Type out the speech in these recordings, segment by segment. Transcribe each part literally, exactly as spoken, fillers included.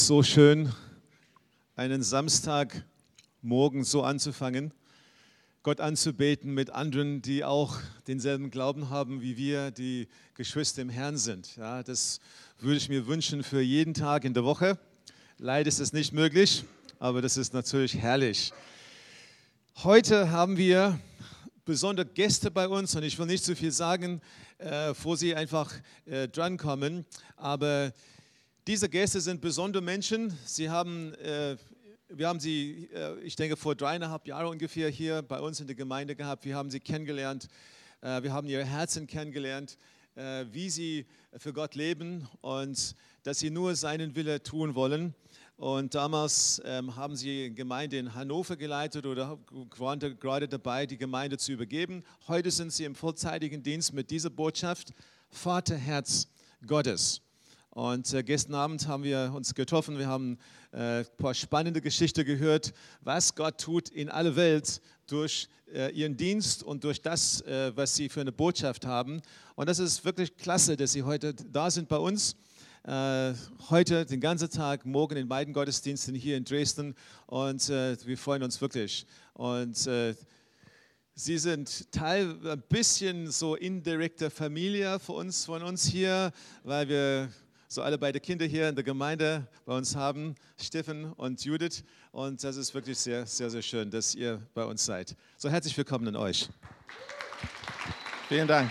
So schön, einen Samstagmorgen so anzufangen, Gott anzubeten mit anderen, die auch denselben Glauben haben, wie wir, die Geschwister im Herrn sind. Ja, das würde ich mir wünschen für jeden Tag in der Woche. Leider ist es nicht möglich, aber das ist natürlich herrlich. Heute haben wir besondere Gäste bei uns und ich will nicht zu viel sagen, äh, bevor sie einfach äh, drankommen, aber diese Gäste sind besondere Menschen. Sie haben, äh, wir haben sie, äh, ich denke, vor dreieinhalb Jahren ungefähr hier bei uns in der Gemeinde gehabt. Wir haben sie kennengelernt. Äh, wir haben ihr Herzen kennengelernt, äh, wie sie für Gott leben und dass sie nur seinen Wille tun wollen. Und damals ähm, haben sie eine Gemeinde in Hannover geleitet oder waren gerade dabei, die Gemeinde zu übergeben. Heute sind sie im vollzeitigen Dienst mit dieser Botschaft: Vaterherz Gottes. Und äh, gestern Abend haben wir uns getroffen, wir haben äh, ein paar spannende Geschichten gehört, was Gott tut in aller Welt durch äh, ihren Dienst und durch das, äh, was sie für eine Botschaft haben. Und das ist wirklich klasse, dass sie heute da sind bei uns. Äh, heute den ganzen Tag, morgen in beiden Gottesdiensten hier in Dresden. Und äh, wir freuen uns wirklich. Und äh, Sie sind Teil, ein bisschen so indirekter Familie für uns, von uns hier, weil wir so alle beide Kinder hier in der Gemeinde bei uns haben, Steffen und Judith. Und das ist wirklich sehr, sehr, sehr schön, dass ihr bei uns seid. So, herzlich willkommen an euch. Vielen Dank.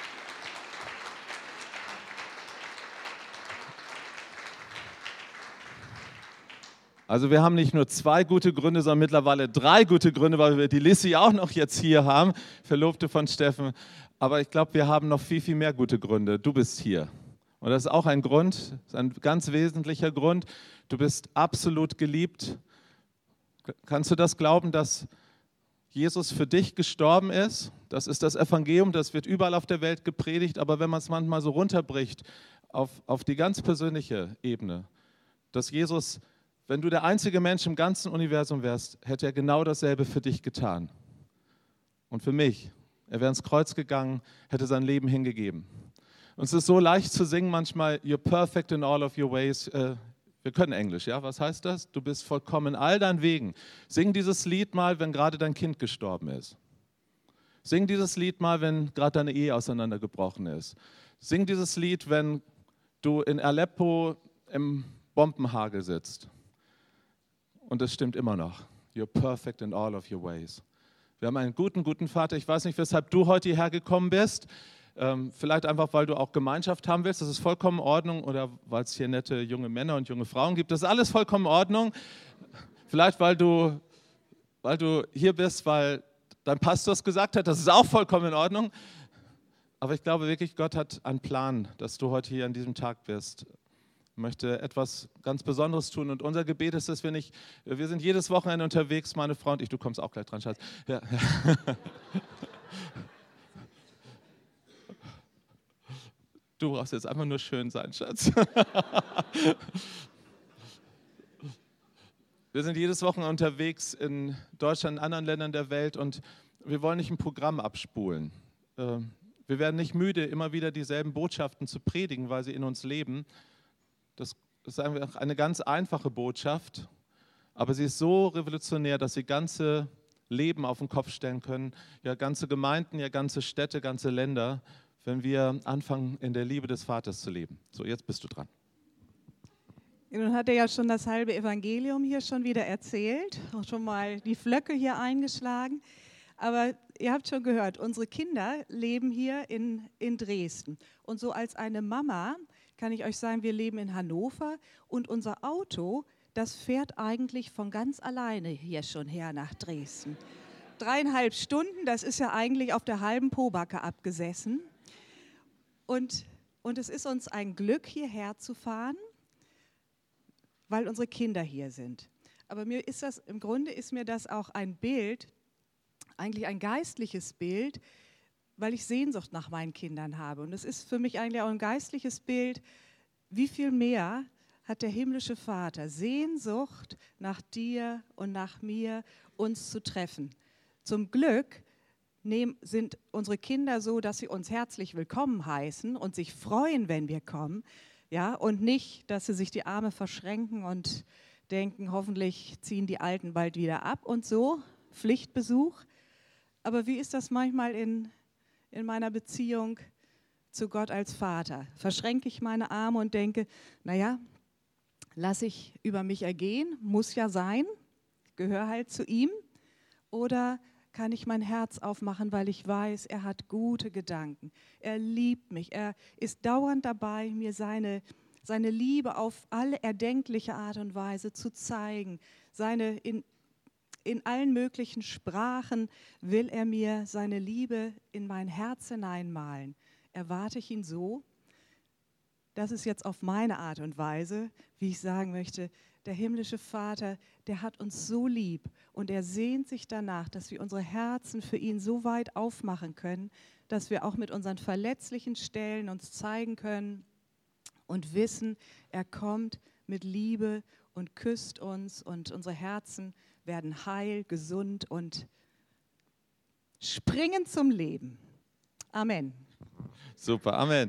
Also wir haben nicht nur zwei gute Gründe, sondern mittlerweile drei gute Gründe, weil wir die Lissy auch noch jetzt hier haben, Verlobte von Steffen. Aber ich glaube, wir haben noch viel, viel mehr gute Gründe. Du bist hier. Und das ist auch ein Grund, das ist ein ganz wesentlicher Grund. Du bist absolut geliebt. Kannst du das glauben, dass Jesus für dich gestorben ist? Das ist das Evangelium, das wird überall auf der Welt gepredigt. Aber wenn man es manchmal so runterbricht auf, auf die ganz persönliche Ebene, dass Jesus, wenn du der einzige Mensch im ganzen Universum wärst, hätte er genau dasselbe für dich getan. Und für mich. Er wäre ins Kreuz gegangen, hätte sein Leben hingegeben. Und es ist so leicht zu singen manchmal, you're perfect in all of your ways. Äh, wir können Englisch, ja? Was heißt das? Du bist vollkommen in all deinen Wegen. Sing dieses Lied mal, wenn gerade dein Kind gestorben ist. Sing dieses Lied mal, wenn gerade deine Ehe auseinandergebrochen ist. Sing dieses Lied, wenn du in Aleppo im Bombenhagel sitzt. Und es stimmt immer noch. You're perfect in all of your ways. Wir haben einen guten, guten Vater. Ich weiß nicht, weshalb du heute hierher gekommen bist. Ähm, vielleicht einfach, weil du auch Gemeinschaft haben willst. Das ist vollkommen in Ordnung. Oder weil es hier nette junge Männer und junge Frauen gibt. Das ist alles vollkommen in Ordnung. Vielleicht, weil du, weil du hier bist, weil dein Pastor es gesagt hat. Das ist auch vollkommen in Ordnung. Aber ich glaube wirklich, Gott hat einen Plan, dass du heute hier an diesem Tag bist. Möchte etwas ganz Besonderes tun. Und unser Gebet ist, dass wir nicht, wir sind jedes Wochenende unterwegs, meine Frau und ich, du kommst auch gleich dran, Schatz. Ja. Du brauchst jetzt einfach nur schön sein, Schatz. Wir sind jedes Wochenende unterwegs in Deutschland, in anderen Ländern der Welt und wir wollen nicht ein Programm abspulen. Wir werden nicht müde, immer wieder dieselben Botschaften zu predigen, weil sie in uns leben. Das ist einfach eine ganz einfache Botschaft, aber sie ist so revolutionär, dass sie ganze Leben auf den Kopf stellen können, ja ganze Gemeinden, ja ganze Städte, ganze Länder, wenn wir anfangen, in der Liebe des Vaters zu leben. So, jetzt bist du dran. Nun hat er ja schon das halbe Evangelium hier schon wieder erzählt, auch schon mal die Flöcke hier eingeschlagen. Aber ihr habt schon gehört, unsere Kinder leben hier in, in Dresden. Und so als eine Mama kann ich euch sagen, wir leben in Hannover und unser Auto, das fährt eigentlich von ganz alleine hier schon her nach Dresden. Dreieinhalb Stunden, das ist ja eigentlich auf der halben Pobacke abgesessen. Und, und es ist uns ein Glück, hierher zu fahren, weil unsere Kinder hier sind. Aber mir ist das, im Grunde ist mir das auch ein Bild, eigentlich ein geistliches Bild, weil ich Sehnsucht nach meinen Kindern habe. Und es ist für mich eigentlich auch ein geistliches Bild, wie viel mehr hat der himmlische Vater Sehnsucht nach dir und nach mir, uns zu treffen. Zum Glück nehmen, sind unsere Kinder so, dass sie uns herzlich willkommen heißen und sich freuen, wenn wir kommen. Ja, und nicht, dass sie sich die Arme verschränken und denken, hoffentlich ziehen die Alten bald wieder ab und so, Pflichtbesuch. Aber wie ist das manchmal in, in meiner Beziehung zu Gott als Vater? Verschränke ich meine Arme und denke, naja, lasse ich über mich ergehen, muss ja sein, gehöre halt zu ihm. Oder kann ich mein Herz aufmachen, weil ich weiß, er hat gute Gedanken. Er liebt mich. Er ist dauernd dabei, mir seine, seine Liebe auf alle erdenkliche Art und Weise zu zeigen. Seine in, in allen möglichen Sprachen will er mir seine Liebe in mein Herz hineinmalen. Erwarte ich ihn so? Das ist jetzt auf meine Art und Weise, wie ich sagen möchte, der himmlische Vater, der hat uns so lieb und er sehnt sich danach, dass wir unsere Herzen für ihn so weit aufmachen können, dass wir auch mit unseren verletzlichen Stellen uns zeigen können und wissen, er kommt mit Liebe und küsst uns und unsere Herzen werden heil, gesund und springen zum Leben. Amen. Super, Amen.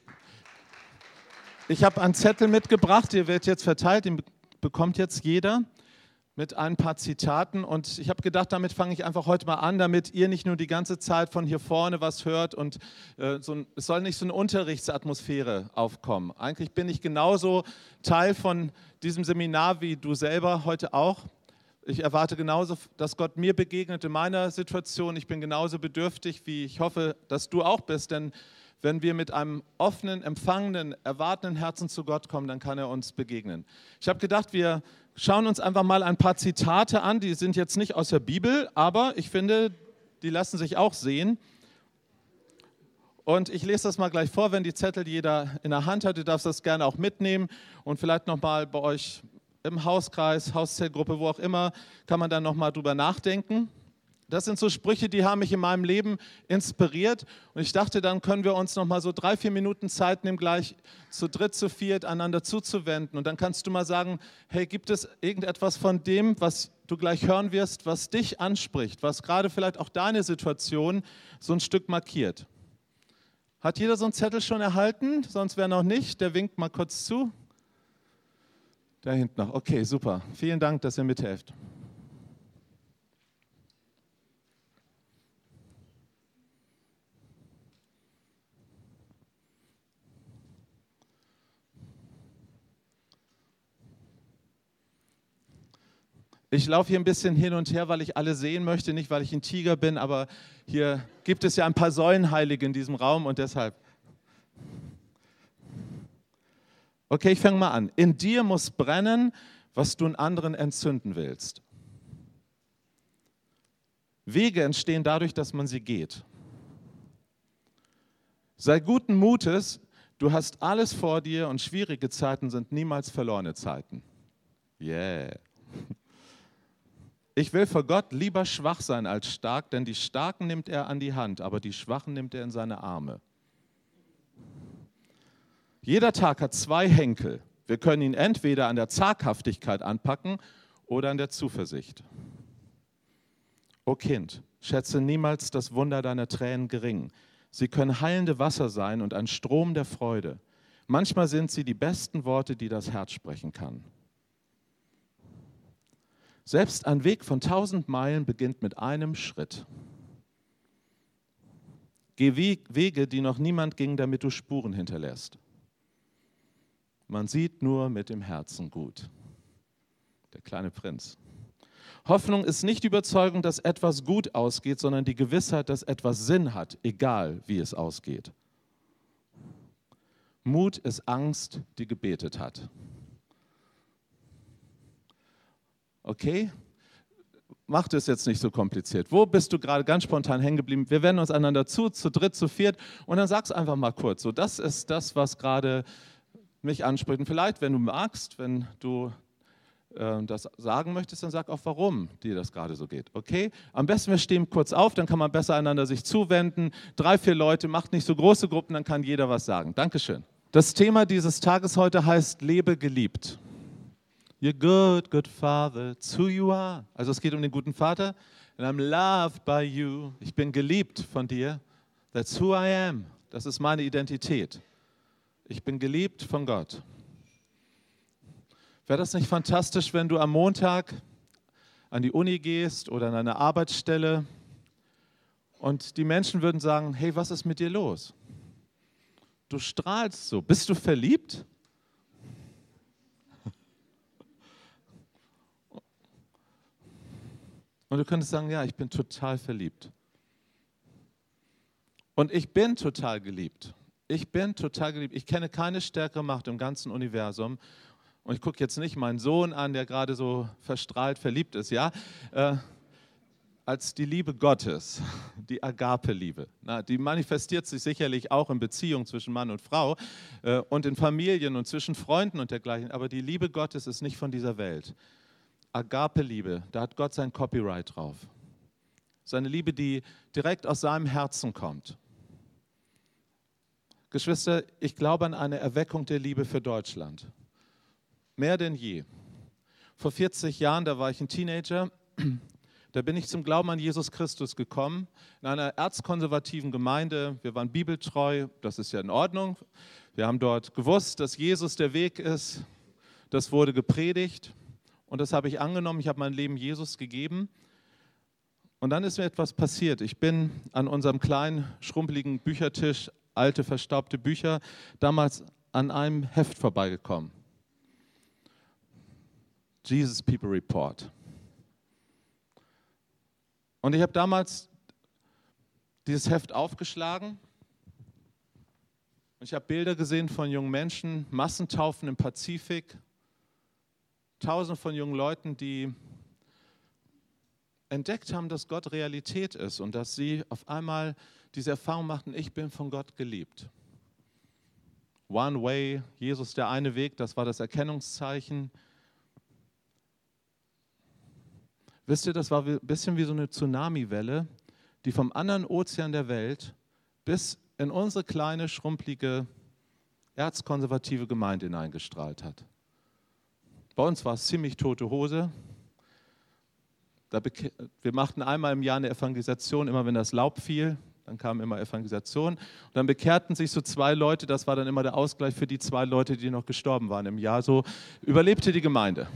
Ich habe einen Zettel mitgebracht, der wird jetzt verteilt, den bekommt jetzt jeder mit ein paar Zitaten. Und ich habe gedacht, damit fange ich einfach heute mal an, damit ihr nicht nur die ganze Zeit von hier vorne was hört und äh, so ein, es soll nicht so eine Unterrichtsatmosphäre aufkommen. Eigentlich bin ich genauso Teil von diesem Seminar wie du selber heute auch. Ich erwarte genauso, dass Gott mir begegnet in meiner Situation. Ich bin genauso bedürftig, wie ich hoffe, dass du auch bist, denn wenn wir mit einem offenen, empfangenen, erwartenden Herzen zu Gott kommen, dann kann er uns begegnen. Ich habe gedacht, wir schauen uns einfach mal ein paar Zitate an. Die sind jetzt nicht aus der Bibel, aber ich finde, die lassen sich auch sehen. Und ich lese das mal gleich vor, wenn die Zettel jeder in der Hand hat. Du darfst das gerne auch mitnehmen und vielleicht nochmal bei euch im Hauskreis, Hauszellgruppe, wo auch immer, kann man dann nochmal drüber nachdenken. Das sind so Sprüche, die haben mich in meinem Leben inspiriert und ich dachte, dann können wir uns noch mal so drei, vier Minuten Zeit nehmen, gleich zu dritt, zu viert einander zuzuwenden und dann kannst du mal sagen, hey, gibt es irgendetwas von dem, was du gleich hören wirst, was dich anspricht, was gerade vielleicht auch deine Situation so ein Stück markiert. Hat jeder so einen Zettel schon erhalten? Sonst wer noch nicht, der winkt mal kurz zu. Da hinten noch, okay, super. Vielen Dank, dass ihr mithelft. Ich laufe hier ein bisschen hin und her, weil ich alle sehen möchte, nicht weil ich ein Tiger bin, aber hier gibt es ja ein paar Säulenheilige in diesem Raum und deshalb. Okay, ich fange mal an. In dir muss brennen, was du in anderen entzünden willst. Wege entstehen dadurch, dass man sie geht. Sei guten Mutes, du hast alles vor dir und schwierige Zeiten sind niemals verlorene Zeiten. Yeah. Ich will vor Gott lieber schwach sein als stark, denn die Starken nimmt er an die Hand, aber die Schwachen nimmt er in seine Arme. Jeder Tag hat zwei Henkel. Wir können ihn entweder an der Zaghaftigkeit anpacken oder an der Zuversicht. O Kind, schätze niemals das Wunder deiner Tränen gering. Sie können heilende Wasser sein und ein Strom der Freude. Manchmal sind sie die besten Worte, die das Herz sprechen kann. Selbst ein Weg von tausend Meilen beginnt mit einem Schritt. Geh Wege, die noch niemand ging, damit du Spuren hinterlässt. Man sieht nur mit dem Herzen gut. Der kleine Prinz. Hoffnung ist nicht die Überzeugung, dass etwas gut ausgeht, sondern die Gewissheit, dass etwas Sinn hat, egal wie es ausgeht. Mut ist Angst, die gebetet hat. Okay, macht es jetzt nicht so kompliziert. Wo bist du gerade ganz spontan hängen geblieben? Wir wenden uns einander zu, zu dritt, zu viert und dann sag's einfach mal kurz. So, das ist das, was gerade mich anspricht. Und vielleicht, wenn du magst, wenn du äh, das sagen möchtest, dann sag auch, warum dir das gerade so geht. Okay? Am besten wir stehen kurz auf, dann kann man besser einander sich zuwenden. Drei, vier Leute, macht nicht so große Gruppen, dann kann jeder was sagen. Dankeschön. Das Thema dieses Tages heute heißt Lebe geliebt. You're good, good Father, it's who you are. Also es geht um den guten Vater. And I'm loved by you. Ich bin geliebt von dir. That's who I am. Das ist meine Identität. Ich bin geliebt von Gott. Wäre das nicht fantastisch, wenn du am Montag an die Uni gehst oder an eine Arbeitsstelle und die Menschen würden sagen, hey, was ist mit dir los? Du strahlst so. Bist du verliebt? Und du könntest sagen, ja, ich bin total verliebt. Und ich bin total geliebt. Ich bin total geliebt. Ich kenne keine stärkere Macht im ganzen Universum. Und ich gucke jetzt nicht meinen Sohn an, der gerade so verstrahlt verliebt ist, ja, äh, als die Liebe Gottes, die Agape-Liebe. Na, die manifestiert sich sicherlich auch in Beziehungen zwischen Mann und Frau äh, und in Familien und zwischen Freunden und dergleichen. Aber die Liebe Gottes ist nicht von dieser Welt. Agape-Liebe, da hat Gott sein Copyright drauf. Seine Liebe, die direkt aus seinem Herzen kommt. Geschwister, ich glaube an eine Erweckung der Liebe für Deutschland. Mehr denn je. Vor vierzig Jahren, da war ich ein Teenager, da bin ich zum Glauben an Jesus Christus gekommen, in einer erzkonservativen Gemeinde. Wir waren bibeltreu, das ist ja in Ordnung. Wir haben dort gewusst, dass Jesus der Weg ist. Das wurde gepredigt und das habe ich angenommen. Ich habe mein Leben Jesus gegeben. Und dann ist mir etwas passiert. Ich bin an unserem kleinen, schrumpeligen Büchertisch, alte, verstaubte Bücher, damals an einem Heft vorbeigekommen. Jesus People Report. Und ich habe damals dieses Heft aufgeschlagen und ich habe Bilder gesehen von jungen Menschen, Massentaufen im Pazifik, Tausende von jungen Leuten, die entdeckt haben, dass Gott Realität ist und dass sie auf einmal diese Erfahrung machten, ich bin von Gott geliebt. One way, Jesus der eine Weg, das war das Erkennungszeichen. Wisst ihr, das war ein bisschen wie so eine Tsunamiwelle, die vom anderen Ozean der Welt bis in unsere kleine, schrumpelige, erzkonservative Gemeinde hineingestrahlt hat. Bei uns war es ziemlich tote Hose. Da wir machten einmal im Jahr eine Evangelisation, immer wenn das Laub fiel, dann kam immer Evangelisation. Und dann bekehrten sich so zwei Leute, das war dann immer der Ausgleich für die zwei Leute, die noch gestorben waren im Jahr. So überlebte die Gemeinde.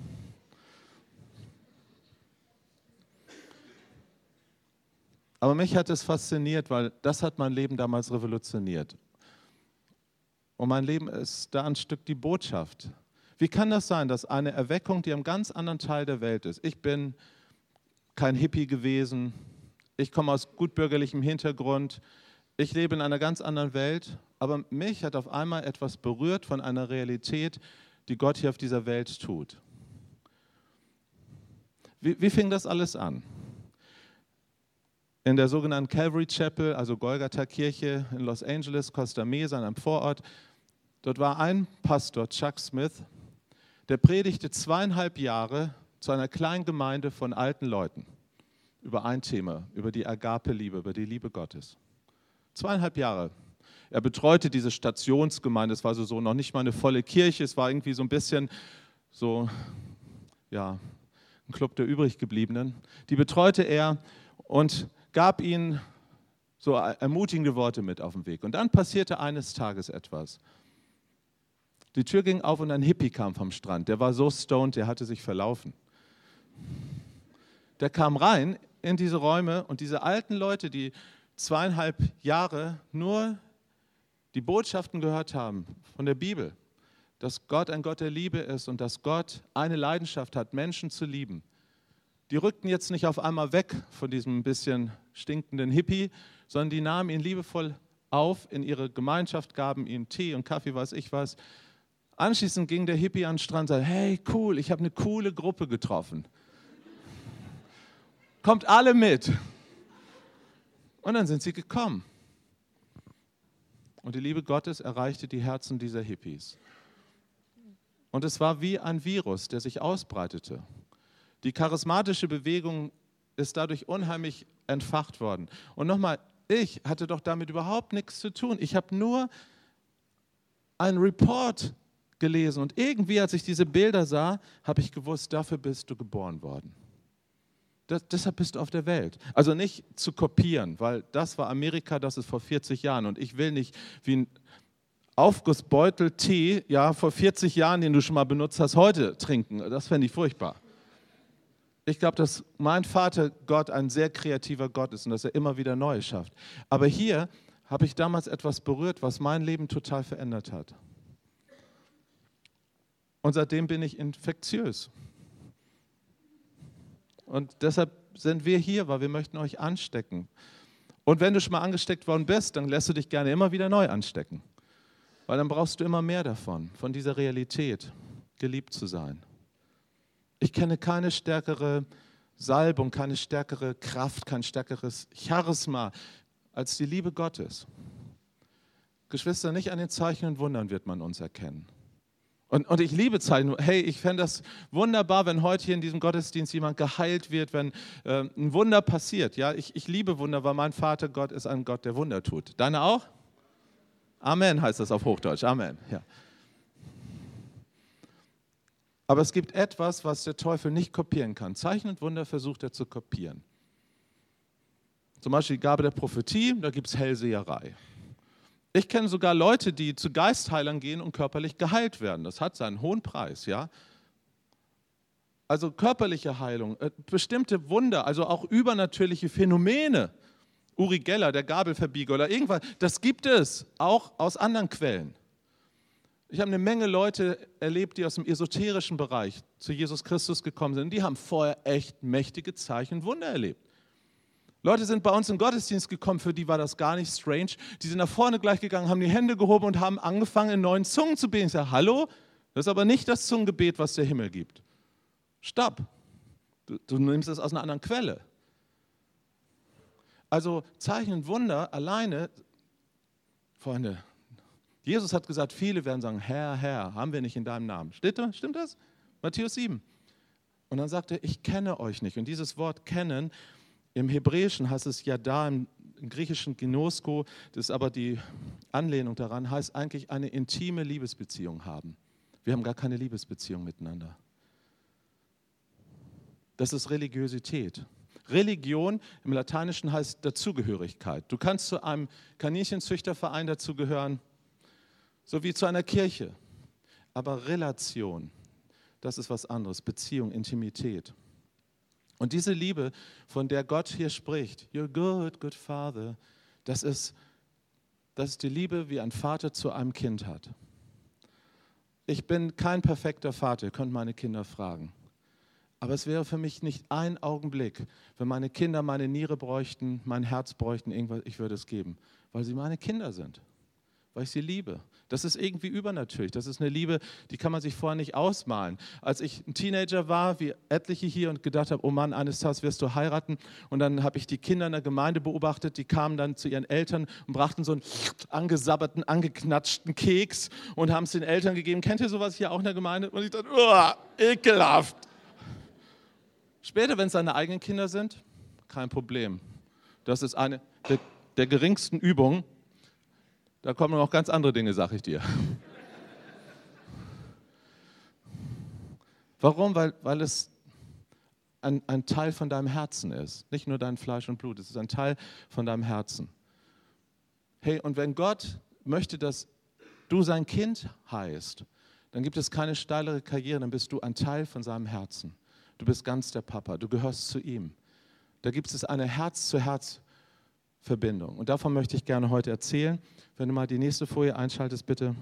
Aber mich hat es fasziniert, weil das hat mein Leben damals revolutioniert. Und mein Leben ist da ein Stück die Botschaft. Wie kann das sein, dass eine Erweckung, die am ganz anderen Teil der Welt ist, ich bin kein Hippie gewesen, ich komme aus gutbürgerlichem Hintergrund, ich lebe in einer ganz anderen Welt, aber mich hat auf einmal etwas berührt von einer Realität, die Gott hier auf dieser Welt tut. Wie, wie fing das alles an? In der sogenannten Calvary Chapel, also Golgatha-Kirche in Los Angeles, Costa Mesa, in einem Vorort. Dort war ein Pastor, Chuck Smith, der predigte zweieinhalb Jahre zu einer kleinen Gemeinde von alten Leuten über ein Thema, über die Agape-Liebe, über die Liebe Gottes. Zweieinhalb Jahre. Er betreute diese Stationsgemeinde, es war so, so noch nicht mal eine volle Kirche, es war irgendwie so ein bisschen so, ja, ein Club der Übriggebliebenen. Die betreute er und gab ihnen so ermutigende Worte mit auf den Weg. Und dann passierte eines Tages etwas. Die Tür ging auf und ein Hippie kam vom Strand. Der war so stoned, der hatte sich verlaufen. Der kam rein in diese Räume und diese alten Leute, die zweieinhalb Jahre nur die Botschaften gehört haben von der Bibel, dass Gott ein Gott der Liebe ist und dass Gott eine Leidenschaft hat, Menschen zu lieben. Die rückten jetzt nicht auf einmal weg von diesem bisschen stinkenden Hippie, sondern die nahmen ihn liebevoll auf in ihre Gemeinschaft, gaben ihm Tee und Kaffee, weiß ich was. Anschließend ging der Hippie an den Strand und sagte, hey, cool, ich habe eine coole Gruppe getroffen. Kommt alle mit. Und dann sind sie gekommen. Und die Liebe Gottes erreichte die Herzen dieser Hippies. Und es war wie ein Virus, der sich ausbreitete. Die charismatische Bewegung ist dadurch unheimlich entfacht worden. Und nochmal, ich hatte doch damit überhaupt nichts zu tun. Ich habe nur einen Report gelesen und irgendwie, als ich diese Bilder sah, habe ich gewusst, dafür bist du geboren worden. Das, deshalb bist du auf der Welt. Also nicht zu kopieren, weil das war Amerika, das ist vor vierzig Jahren und ich will nicht wie ein Aufgussbeutel Tee, ja, vor vierzig Jahren, den du schon mal benutzt hast, heute trinken. Das fände ich furchtbar. Ich glaube, dass mein Vater Gott ein sehr kreativer Gott ist und dass er immer wieder Neues schafft. Aber hier habe ich damals etwas berührt, was mein Leben total verändert hat. Und seitdem bin ich infektiös. Und deshalb sind wir hier, weil wir möchten euch anstecken. Und wenn du schon mal angesteckt worden bist, dann lässt du dich gerne immer wieder neu anstecken. Weil dann brauchst du immer mehr davon, von dieser Realität, geliebt zu sein. Ich kenne keine stärkere Salbung, keine stärkere Kraft, kein stärkeres Charisma als die Liebe Gottes. Geschwister, nicht an den Zeichen und Wundern wird man uns erkennen. Und, und ich liebe Zeichen. Hey, ich fände das wunderbar, wenn heute hier in diesem Gottesdienst jemand geheilt wird, wenn äh, ein Wunder passiert. Ja, ich, ich liebe Wunder, weil mein Vater Gott ist ein Gott, der Wunder tut. Deine auch? Amen heißt das auf Hochdeutsch. Amen. Ja. Aber es gibt etwas, was der Teufel nicht kopieren kann. Zeichen und Wunder versucht er zu kopieren. Zum Beispiel die Gabe der Prophetie, da gibt es Hellseherei. Ich kenne sogar Leute, die zu Geistheilern gehen und körperlich geheilt werden. Das hat seinen hohen Preis, ja. Also körperliche Heilung, bestimmte Wunder, also auch übernatürliche Phänomene. Uri Geller, der Gabelverbieger oder irgendwas, das gibt es auch aus anderen Quellen. Ich habe eine Menge Leute erlebt, die aus dem esoterischen Bereich zu Jesus Christus gekommen sind. Die haben vorher echt mächtige Zeichen und Wunder erlebt. Leute sind bei uns im Gottesdienst gekommen, für die war das gar nicht strange. Die sind nach vorne gleich gegangen, haben die Hände gehoben und haben angefangen, in neuen Zungen zu beten. Ich sage, hallo, das ist aber nicht das Zungengebet, was der Himmel gibt. Stopp, du, du nimmst es aus einer anderen Quelle. Also Zeichen und Wunder alleine, Freunde, Jesus hat gesagt, viele werden sagen, Herr, Herr, haben wir nicht in deinem Namen. Steht da? Stimmt das? Matthäus sieben. Und dann sagt er, ich kenne euch nicht. Und dieses Wort kennen, im Hebräischen heißt es Yada, im Griechischen Ginosko, das ist aber die Anlehnung daran, heißt eigentlich eine intime Liebesbeziehung haben. Wir haben gar keine Liebesbeziehung miteinander. Das ist Religiosität. Religion im Lateinischen heißt Dazugehörigkeit. Du kannst zu einem Kaninchenzüchterverein dazugehören, so wie zu einer Kirche. Aber Relation, das ist was anderes. Beziehung, Intimität. Und diese Liebe, von der Gott hier spricht, you're good, good Father, das ist, das ist die Liebe, wie ein Vater zu einem Kind hat. Ich bin kein perfekter Vater, ihr könnt meine Kinder fragen. Aber es wäre für mich nicht ein Augenblick, wenn meine Kinder meine Niere bräuchten, mein Herz bräuchten, irgendwas, ich würde es geben, weil sie meine Kinder sind, weil ich sie liebe. Das ist irgendwie übernatürlich. Das ist eine Liebe, die kann man sich vorher nicht ausmalen. Als ich ein Teenager war, wie etliche hier, und gedacht habe, oh Mann, eines Tages wirst du heiraten. Und dann habe ich die Kinder in der Gemeinde beobachtet, die kamen dann zu ihren Eltern und brachten so einen angesabberten, angeknatschten Keks und haben es den Eltern gegeben. Kennt ihr sowas hier auch in der Gemeinde? Und ich dachte, oh, ekelhaft. Später, wenn es seine eigenen Kinder sind, kein Problem. Das ist eine der, der geringsten Übungen. Da kommen noch ganz andere Dinge, sag ich dir. Warum? Weil, weil es ein, ein Teil von deinem Herzen ist. Nicht nur dein Fleisch und Blut, es ist ein Teil von deinem Herzen. Hey, und wenn Gott möchte, dass du sein Kind heißt, dann gibt es keine steilere Karriere, dann bist du ein Teil von seinem Herzen. Du bist ganz der Papa, du gehörst zu ihm. Da gibt es eine Herz-zu-Herz-Verbindung. Und davon möchte ich gerne heute erzählen. Wenn du mal die nächste Folie einschaltest, bitte.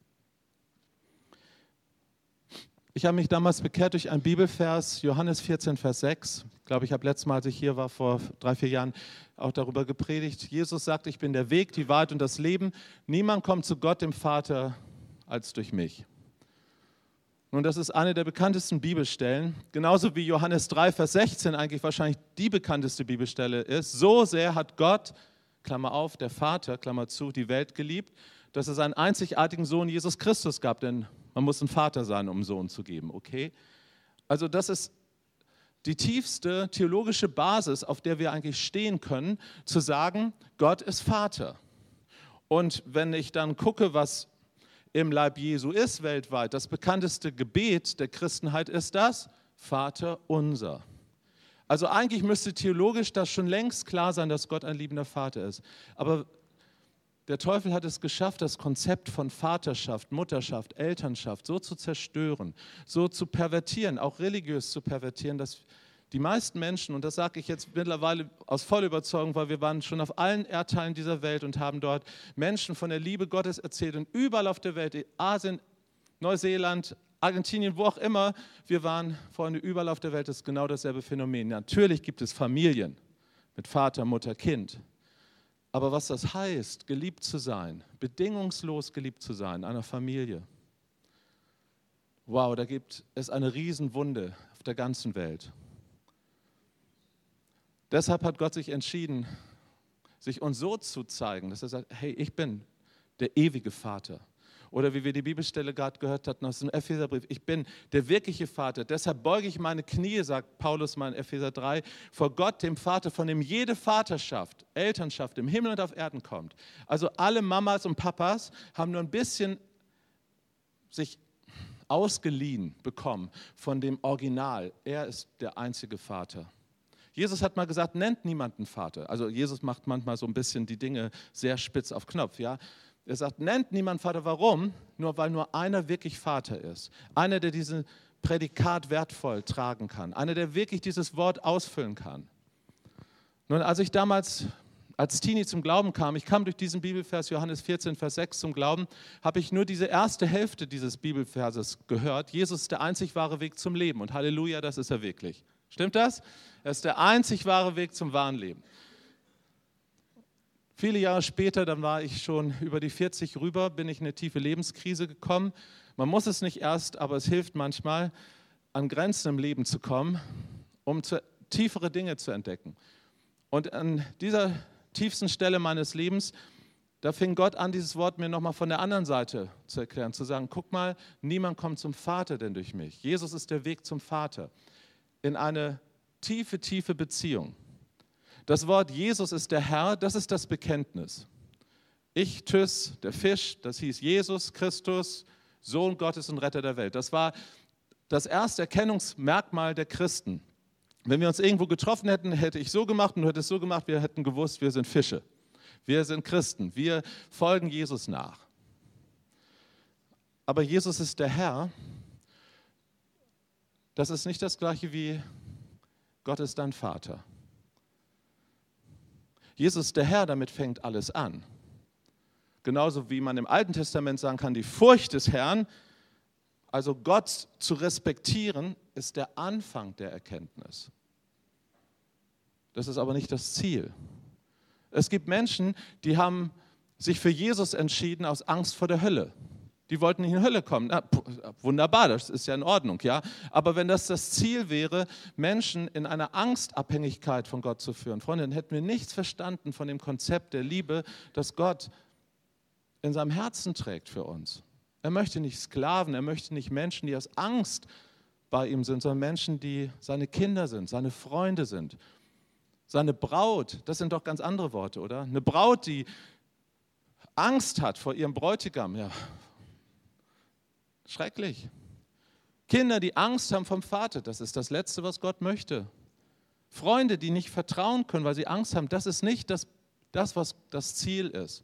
Ich habe mich damals bekehrt durch einen Bibelvers, Johannes vierzehn, Vers sechs. Ich glaube, ich habe letztes Mal, als ich hier war, vor drei, vier Jahren, auch darüber gepredigt. Jesus sagt, ich bin der Weg, die Wahrheit und das Leben. Niemand kommt zu Gott, dem Vater, als durch mich. Nun, das ist eine der bekanntesten Bibelstellen, genauso wie Johannes drei, Vers sechzehn eigentlich wahrscheinlich die bekannteste Bibelstelle ist. So sehr hat Gott, Klammer auf, der Vater, Klammer zu, die Welt geliebt, dass es einen einzigartigen Sohn, Jesus Christus, gab, denn man muss ein Vater sein, um einen Sohn zu geben, okay? Also das ist die tiefste theologische Basis, auf der wir eigentlich stehen können, zu sagen, Gott ist Vater. Und wenn ich dann gucke, was im Leib Jesu ist weltweit, das bekannteste Gebet der Christenheit ist das Vater unser. Also eigentlich müsste theologisch das schon längst klar sein, dass Gott ein liebender Vater ist. Aber Der Teufel hat es geschafft, das Konzept von Vaterschaft, Mutterschaft, Elternschaft so zu zerstören, so zu pervertieren, auch religiös zu pervertieren, dass die meisten Menschen, und das sage ich jetzt mittlerweile aus voller Überzeugung, weil wir waren schon auf allen Erdteilen dieser Welt und haben dort Menschen von der Liebe Gottes erzählt und überall auf der Welt, in Asien, Neuseeland, Argentinien, wo auch immer wir waren, Freunde, überall auf der Welt ist genau dasselbe Phänomen. Natürlich gibt es Familien mit Vater, Mutter, Kind. Aber was das heißt, geliebt zu sein, bedingungslos geliebt zu sein, einer Familie, wow, da gibt es eine Riesenwunde auf der ganzen Welt. Deshalb hat Gott sich entschieden, sich uns so zu zeigen, dass er sagt, hey, ich bin der ewige Vater. Oder wie wir die Bibelstelle gerade gehört hatten aus dem Epheserbrief, ich bin der wirkliche Vater. Deshalb beuge ich meine Knie, sagt Paulus mal in Epheser drei, vor Gott, dem Vater, von dem jede Vaterschaft, Elternschaft im Himmel und auf Erden kommt. Also alle Mamas und Papas haben nur ein bisschen sich ausgeliehen bekommen von dem Original. Er ist der einzige Vater. Jesus hat mal gesagt, nennt niemanden Vater. Also Jesus macht manchmal so ein bisschen die Dinge sehr spitz auf Knopf, ja. Er sagt, nennt niemand Vater. Warum? Nur weil nur einer wirklich Vater ist. Einer, der diesen Prädikat wertvoll tragen kann. Einer, der wirklich dieses Wort ausfüllen kann. Nun, als ich damals als Teenie zum Glauben kam, ich kam durch diesen Bibelvers, Johannes vierzehn, Vers sechs zum Glauben, habe ich nur diese erste Hälfte dieses Bibelverses gehört. Jesus ist der einzig wahre Weg zum Leben. Und Halleluja, das ist er wirklich. Stimmt das? Er ist der einzig wahre Weg zum wahren Leben. Viele Jahre später, dann war ich schon über die vierzig rüber, bin ich in eine tiefe Lebenskrise gekommen. Man muss es nicht erst, aber es hilft manchmal, an Grenzen im Leben zu kommen, um zu, tiefere Dinge zu entdecken. Und an dieser tiefsten Stelle meines Lebens, da fing Gott an, dieses Wort mir nochmal von der anderen Seite zu erklären, zu sagen, guck mal, niemand kommt zum Vater denn durch mich. Jesus ist der Weg zum Vater. In eine tiefe, tiefe Beziehung. Das Wort Jesus ist der Herr, das ist das Bekenntnis. Ich, Tys, der Fisch, das hieß Jesus Christus, Sohn Gottes und Retter der Welt. Das war das erste Erkennungsmerkmal der Christen. Wenn wir uns irgendwo getroffen hätten, hätte ich so gemacht und du hättest so gemacht, wir hätten gewusst, wir sind Fische. Wir sind Christen, wir folgen Jesus nach. Aber Jesus ist der Herr. Das ist nicht das Gleiche wie Gott ist dein Vater. Jesus ist der Herr, damit fängt alles an. Genauso wie man im Alten Testament sagen kann, die Furcht des Herrn, also Gott zu respektieren, ist der Anfang der Erkenntnis. Das ist aber nicht das Ziel. Es gibt Menschen, die haben sich für Jesus entschieden aus Angst vor der Hölle. Die wollten nicht in die Hölle kommen. Na, wunderbar, das ist ja in Ordnung, ja. Aber wenn das das Ziel wäre, Menschen in einer Angstabhängigkeit von Gott zu führen, Freunde, dann hätten wir nichts verstanden von dem Konzept der Liebe, das Gott in seinem Herzen trägt für uns. Er möchte nicht Sklaven, er möchte nicht Menschen, die aus Angst bei ihm sind, sondern Menschen, die seine Kinder sind, seine Freunde sind. Seine Braut, das sind doch ganz andere Worte, oder? Eine Braut, die Angst hat vor ihrem Bräutigam, ja. Schrecklich. Kinder, die Angst haben vom Vater, das ist das Letzte, was Gott möchte. Freunde, die nicht vertrauen können, weil sie Angst haben, das ist nicht das, das, was das Ziel ist.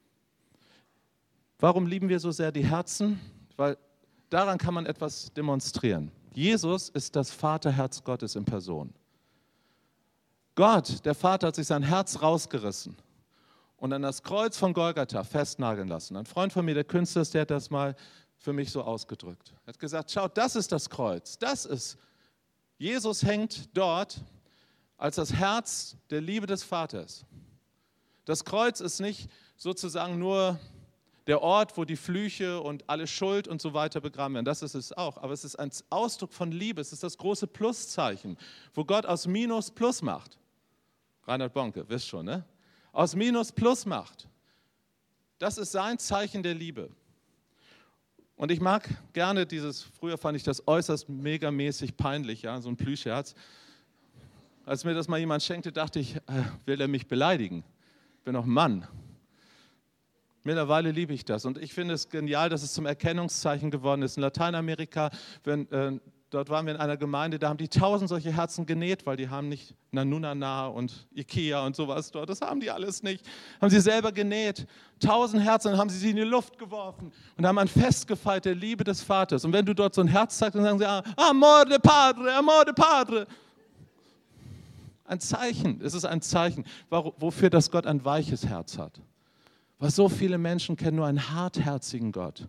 Warum lieben wir so sehr die Herzen? Weil daran kann man etwas demonstrieren. Jesus ist das Vaterherz Gottes in Person. Gott, der Vater, hat sich sein Herz rausgerissen und an das Kreuz von Golgatha festnageln lassen. Ein Freund von mir, der Künstler ist, der hat das mal für mich so ausgedrückt. Er hat gesagt, schaut, das ist das Kreuz, das ist, Jesus hängt dort als das Herz der Liebe des Vaters. Das Kreuz ist nicht sozusagen nur der Ort, wo die Flüche und alle Schuld und so weiter begraben werden, das ist es auch, aber es ist ein Ausdruck von Liebe, es ist das große Pluszeichen, wo Gott aus Minus Plus macht. Reinhard Bonke, wisst schon, ne? Aus Minus Plus macht. Das ist sein Zeichen der Liebe. Und ich mag gerne dieses, früher fand ich das äußerst megamäßig peinlich, ja, so ein Plüschherz. Als mir das mal jemand schenkte, dachte ich, äh, will er mich beleidigen? Ich bin doch ein Mann. Mittlerweile liebe ich das und ich finde es genial, dass es zum Erkennungszeichen geworden ist. In Lateinamerika, wenn, äh, dort waren wir in einer Gemeinde, da haben die tausend solche Herzen genäht, weil die haben nicht Nanunana und Ikea und sowas dort, das haben die alles nicht. Haben sie selber genäht, tausend Herzen, dann haben sie sie in die Luft geworfen und haben ein Fest gefeiert der Liebe des Vaters. Und wenn du dort so ein Herz zeigst, dann sagen sie, ah, Amor de Padre, Amor de Padre. Ein Zeichen, es ist ein Zeichen, wofür das Gott ein weiches Herz hat. Weil so viele Menschen kennen nur einen hartherzigen Gott.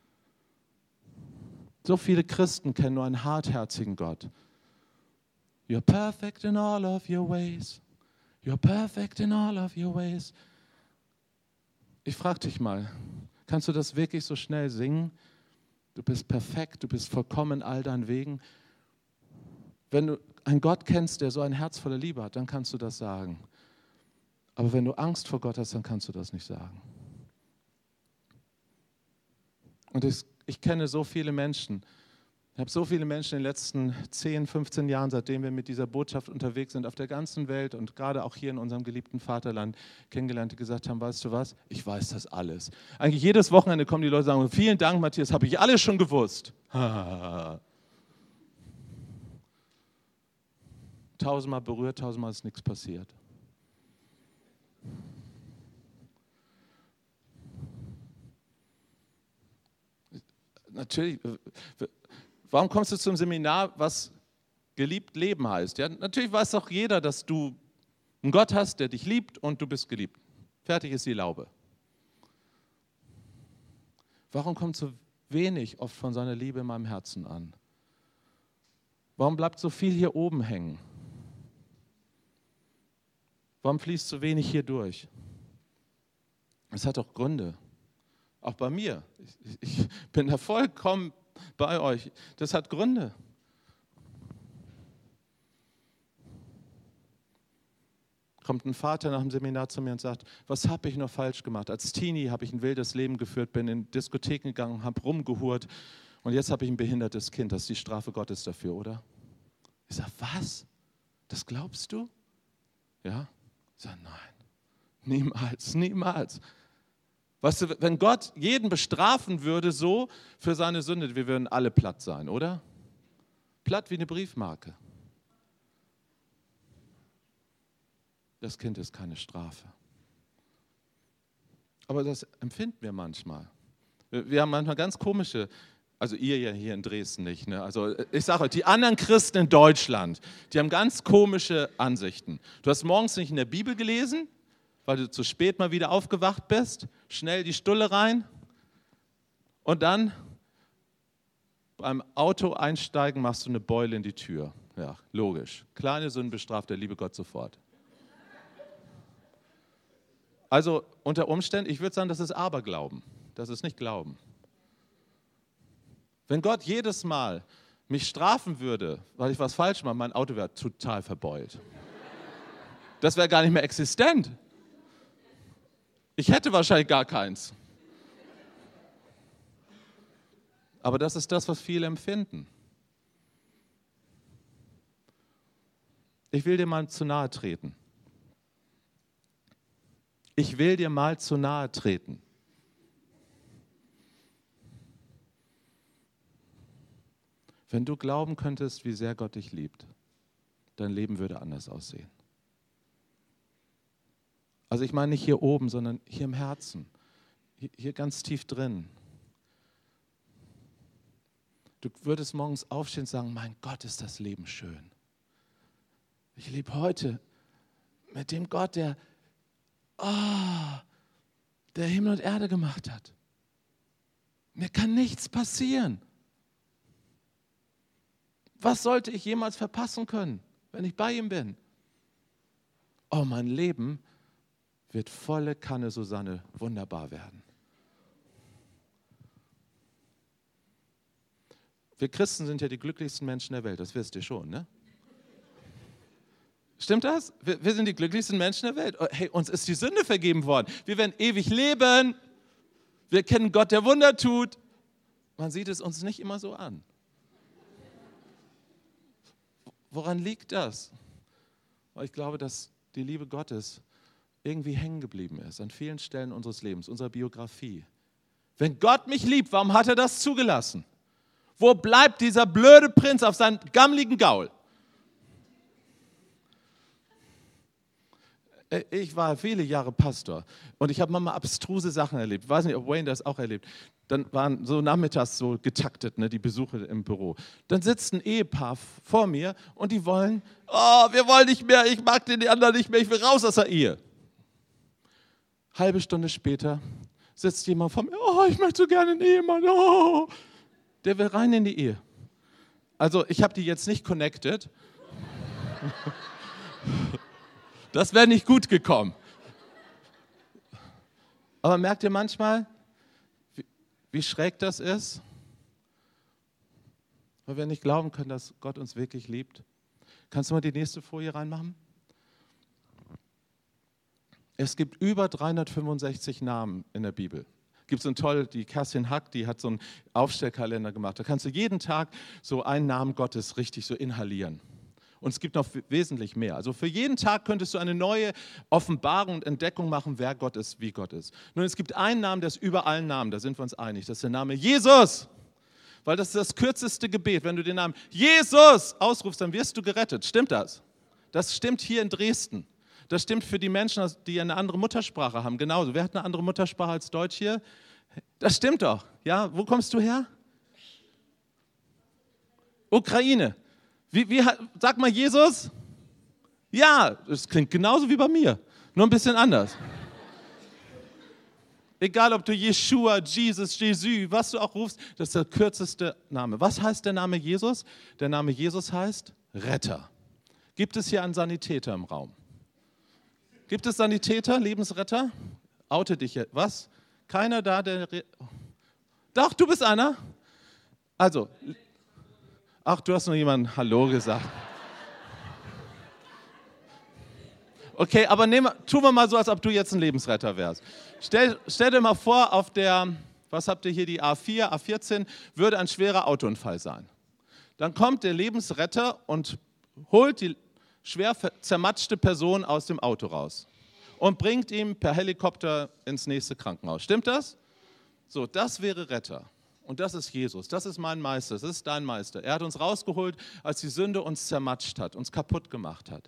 So viele Christen kennen nur einen hartherzigen Gott. You're perfect in all of your ways. You're perfect in all of your ways. Ich frage dich mal, kannst du das wirklich so schnell singen? Du bist perfekt, du bist vollkommen in all deinen Wegen. Wenn du einen Gott kennst, der so ein Herz voller Liebe hat, dann kannst du das sagen. Aber wenn du Angst vor Gott hast, dann kannst du das nicht sagen. Und ich, ich kenne so viele Menschen, ich habe so viele Menschen in den letzten zehn, fünfzehn Jahren, seitdem wir mit dieser Botschaft unterwegs sind, auf der ganzen Welt und gerade auch hier in unserem geliebten Vaterland kennengelernt, die gesagt haben, weißt du was, ich weiß das alles. Eigentlich jedes Wochenende kommen die Leute und sagen, vielen Dank, Matthias, habe ich alles schon gewusst. Tausendmal berührt, tausendmal ist nichts passiert. Natürlich, warum kommst du zum Seminar, was geliebt leben heißt? Ja, natürlich weiß doch jeder, dass du einen Gott hast, der dich liebt und du bist geliebt. Fertig ist die Laube. Warum kommt so wenig oft von seiner Liebe in meinem Herzen an? Warum bleibt so viel hier oben hängen? Warum fließt so wenig hier durch? Es hat auch Gründe. Auch bei mir. Ich, ich bin da vollkommen bei euch. Das hat Gründe. Kommt ein Vater nach dem Seminar zu mir und sagt, was habe ich noch falsch gemacht? Als Teenie habe ich ein wildes Leben geführt, bin in Diskotheken gegangen, habe rumgehurt und jetzt habe ich ein behindertes Kind. Das ist die Strafe Gottes dafür, oder? Ich sage, was? Das glaubst du? Ja? Ich sage, nein. Niemals, niemals. Weißt du, wenn Gott jeden bestrafen würde so für seine Sünde, wir würden alle platt sein, oder? Platt wie eine Briefmarke. Das Kind ist keine Strafe. Aber das empfinden wir manchmal. Wir haben manchmal ganz komische, also ihr ja hier in Dresden nicht, ne? Also ich sage euch, die anderen Christen in Deutschland, die haben ganz komische Ansichten. Du hast morgens nicht in der Bibel gelesen, weil du zu spät mal wieder aufgewacht bist, schnell die Stulle rein und dann beim Auto einsteigen machst du eine Beule in die Tür. Ja, logisch. Kleine Sünden bestraft der liebe Gott sofort. Also unter Umständen, ich würde sagen, das ist Aberglauben. Das ist nicht Glauben. Wenn Gott jedes Mal mich strafen würde, weil ich was falsch mache, mein Auto wäre total verbeult. Das wäre gar nicht mehr existent. Ich hätte wahrscheinlich gar keins. Aber das ist das, was viele empfinden. Ich will dir mal zu nahe treten. Ich will dir mal zu nahe treten. Wenn du glauben könntest, wie sehr Gott dich liebt, dein Leben würde anders aussehen. Also ich meine nicht hier oben, sondern hier im Herzen, hier, hier ganz tief drin. Du würdest morgens aufstehen und sagen, mein Gott, ist das Leben schön. Ich lebe heute mit dem Gott, der, oh, der Himmel und Erde gemacht hat. Mir kann nichts passieren. Was sollte ich jemals verpassen können, wenn ich bei ihm bin? Oh, mein Leben wird volle Kanne Susanne wunderbar werden. Wir Christen sind ja die glücklichsten Menschen der Welt, das wisst ihr schon, ne? Stimmt das? Wir, wir sind die glücklichsten Menschen der Welt. Hey, uns ist die Sünde vergeben worden. Wir werden ewig leben. Wir kennen Gott, der Wunder tut. Man sieht es uns nicht immer so an. Woran liegt das? Ich glaube, dass die Liebe Gottes irgendwie hängen geblieben ist an vielen Stellen unseres Lebens, unserer Biografie. Wenn Gott mich liebt, warum hat er das zugelassen? Wo bleibt dieser blöde Prinz auf seinem gammeligen Gaul? Ich war viele Jahre Pastor und ich habe manchmal abstruse Sachen erlebt. Ich weiß nicht, ob Wayne das auch erlebt. Dann waren so nachmittags so getaktet, ne, die Besuche im Büro. Dann sitzt ein Ehepaar vor mir und die wollen, oh, wir wollen nicht mehr, ich mag den anderen nicht mehr, ich will raus aus der Ehe. Halbe Stunde später sitzt jemand vor mir, oh, ich möchte so gerne einen Ehemann, oh. Der will rein in die Ehe. Also ich habe die jetzt nicht connected. Das wäre nicht gut gekommen. Aber merkt ihr manchmal, wie, wie schräg das ist? Weil wir nicht glauben können, dass Gott uns wirklich liebt. Kannst du mal die nächste Folie reinmachen? Es gibt über dreihundertfünfundsechzig Namen in der Bibel. Es gibt so ein toll, die Kerstin Hack, die hat so einen Aufstellkalender gemacht. Da kannst du jeden Tag so einen Namen Gottes richtig so inhalieren. Und es gibt noch wesentlich mehr. Also für jeden Tag könntest du eine neue Offenbarung und Entdeckung machen, wer Gott ist, wie Gott ist. Nun, es gibt einen Namen, der ist über allen Namen, da sind wir uns einig. Das ist der Name Jesus. Weil das ist das kürzeste Gebet. Wenn du den Namen Jesus ausrufst, dann wirst du gerettet. Stimmt das? Das stimmt hier in Dresden. Das stimmt für die Menschen, die eine andere Muttersprache haben. Genauso. Wer hat eine andere Muttersprache als Deutsch hier? Das stimmt doch. Ja, wo kommst du her? Ukraine. Wie, wie, sag mal Jesus? Ja, das klingt genauso wie bei mir, nur ein bisschen anders. Egal, ob du Yeshua, Jesus, Jesus, was du auch rufst, das ist der kürzeste Name. Was heißt der Name Jesus? Der Name Jesus heißt Retter. Gibt es hier einen Sanitäter im Raum? Gibt es Sanitäter, Lebensretter? Oute dich jetzt. Was? Keiner da, der... Re- Doch, du bist einer. Also... Ach, du hast nur jemandem Hallo gesagt. Okay, aber nehm, tun wir mal so, als ob du jetzt ein Lebensretter wärst. Stell, stell dir mal vor, auf der, was habt ihr hier, die A vier, A vierzehn, würde ein schwerer Autounfall sein. Dann kommt der Lebensretter und holt die schwer zermatschte Person aus dem Auto raus und bringt ihn per Helikopter ins nächste Krankenhaus. Stimmt das? So, das wäre Retter. Und das ist Jesus, das ist mein Meister, das ist dein Meister. Er hat uns rausgeholt, als die Sünde uns zermatscht hat, uns kaputt gemacht hat.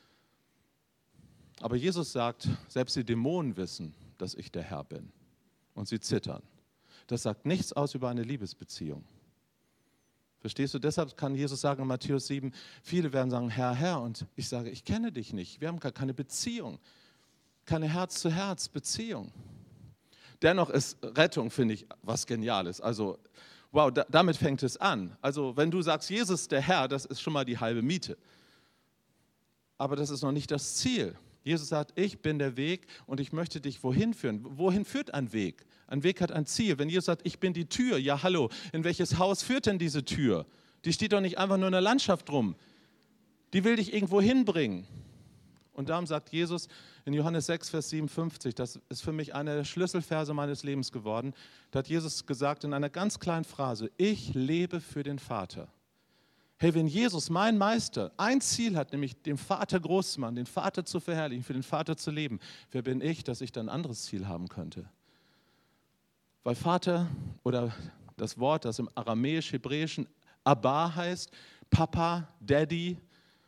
Aber Jesus sagt, selbst die Dämonen wissen, dass ich der Herr bin. Und sie zittern. Das sagt nichts aus über eine Liebesbeziehung. Verstehst du? Deshalb kann Jesus sagen in Matthäus sieben, viele werden sagen, Herr, Herr. Und ich sage, ich kenne dich nicht. Wir haben gar keine Beziehung. Keine Herz-zu-Herz-Beziehung. Dennoch ist Rettung, finde ich, was Geniales. Also, wow, da, damit fängt es an. Also, wenn du sagst, Jesus der Herr, das ist schon mal die halbe Miete. Aber das ist noch nicht das Ziel. Jesus sagt, ich bin der Weg und ich möchte dich wohin führen. Wohin führt ein Weg? Ein Weg hat ein Ziel. Wenn Jesus sagt, ich bin die Tür, ja hallo, in welches Haus führt denn diese Tür? Die steht doch nicht einfach nur in der Landschaft rum. Die will dich irgendwo hinbringen. Und darum sagt Jesus in Johannes sechs, Vers siebenundfünfzig, das ist für mich einer der Schlüsselverse meines Lebens geworden, da hat Jesus gesagt in einer ganz kleinen Phrase, ich lebe für den Vater. Hey, wenn Jesus, mein Meister, ein Ziel hat, nämlich den Vater groß zu machen, den Vater zu verherrlichen, für den Vater zu leben, wer bin ich, dass ich dann ein anderes Ziel haben könnte? Weil Vater oder das Wort, das im aramäisch-hebräischen Abba heißt, Papa, Daddy,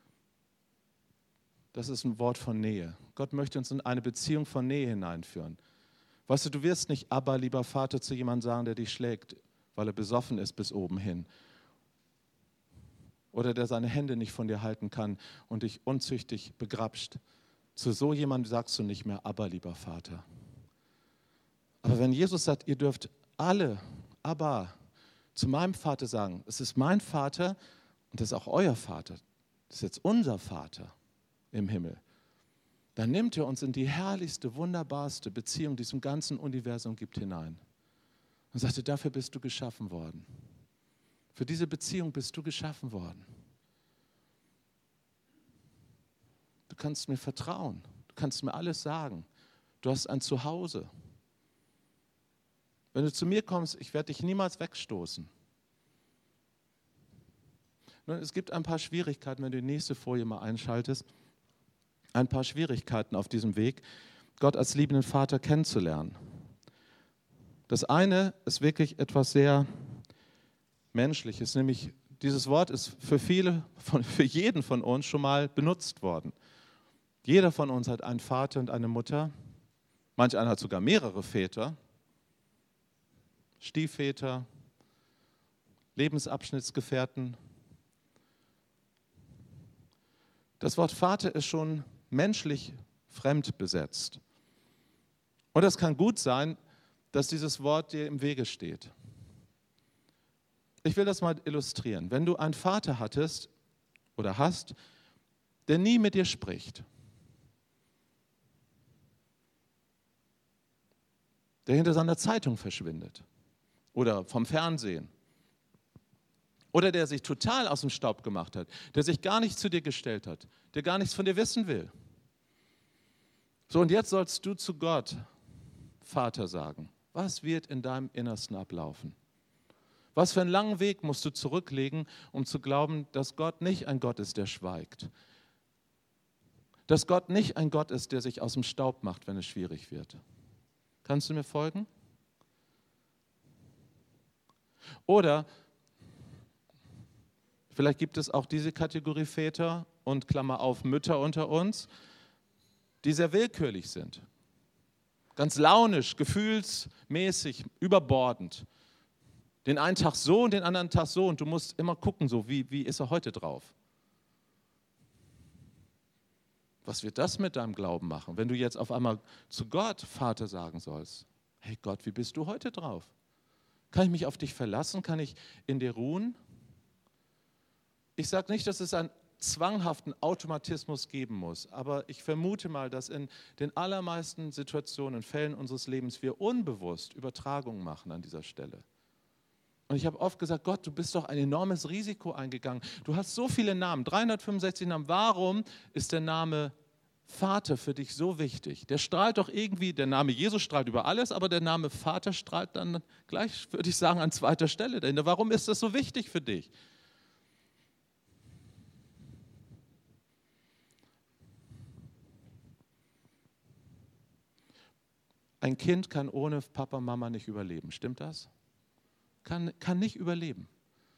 das ist ein Wort von Nähe. Gott möchte uns in eine Beziehung von Nähe hineinführen. Weißt du, du wirst nicht Abba, lieber Vater, zu jemandem sagen, der dich schlägt, weil er besoffen ist bis oben hin. Oder der seine Hände nicht von dir halten kann und dich unzüchtig begrapscht. Zu so jemandem sagst du nicht mehr, Abba, lieber Vater. Aber wenn Jesus sagt, ihr dürft alle Abba zu meinem Vater sagen, es ist mein Vater und das ist auch euer Vater, das ist jetzt unser Vater im Himmel, dann nimmt er uns in die herrlichste, wunderbarste Beziehung, die es im ganzen Universum gibt, hinein. Und sagte, dafür bist du geschaffen worden. Für diese Beziehung bist du geschaffen worden. Du kannst mir vertrauen, du kannst mir alles sagen. Du hast ein Zuhause. Wenn du zu mir kommst, ich werde dich niemals wegstoßen. Nun, es gibt ein paar Schwierigkeiten, wenn du die nächste Folie mal einschaltest. Ein paar Schwierigkeiten auf diesem Weg, Gott als liebenden Vater kennenzulernen. Das eine ist wirklich etwas sehr Menschliches, nämlich dieses Wort ist für viele, von, für jeden von uns schon mal benutzt worden. Jeder von uns hat einen Vater und eine Mutter. Manch einer hat sogar mehrere Väter, Stiefväter, Lebensabschnittsgefährten. Das Wort Vater ist schon menschlich fremd besetzt. Und es kann gut sein, dass dieses Wort dir im Wege steht. Ich will das mal illustrieren. Wenn du einen Vater hattest oder hast, der nie mit dir spricht, der hinter seiner Zeitung verschwindet oder vom Fernsehen oder der sich total aus dem Staub gemacht hat, der sich gar nicht zu dir gestellt hat, der gar nichts von dir wissen will. So, und jetzt sollst du zu Gott, Vater, sagen. Was wird in deinem Innersten ablaufen? Was für einen langen Weg musst du zurücklegen, um zu glauben, dass Gott nicht ein Gott ist, der schweigt? Dass Gott nicht ein Gott ist, der sich aus dem Staub macht, wenn es schwierig wird. Kannst du mir folgen? Oder vielleicht gibt es auch diese Kategorie Väter und Klammer auf Mütter unter uns, die sehr willkürlich sind. Ganz launisch, gefühlsmäßig, überbordend. Den einen Tag so und den anderen Tag so und du musst immer gucken, so wie, wie ist er heute drauf? Was wird das mit deinem Glauben machen, wenn du jetzt auf einmal zu Gott Vater sagen sollst? Hey Gott, wie bist du heute drauf? Kann ich mich auf dich verlassen? Kann ich in dir ruhen? Ich sage nicht, dass es einen zwanghaften Automatismus geben muss, aber ich vermute mal, dass in den allermeisten Situationen und Fällen unseres Lebens wir unbewusst Übertragungen machen an dieser Stelle. Und ich habe oft gesagt, Gott, du bist doch ein enormes Risiko eingegangen. Du hast so viele Namen, dreihundertfünfundsechzig Namen. Warum ist der Name Vater für dich so wichtig? Der strahlt doch irgendwie, der Name Jesus strahlt über alles, aber der Name Vater strahlt dann gleich, würde ich sagen, an zweiter Stelle. Denn warum ist das so wichtig für dich? Ein Kind kann ohne Papa, Mama nicht überleben. Stimmt das? Kann, kann nicht überleben.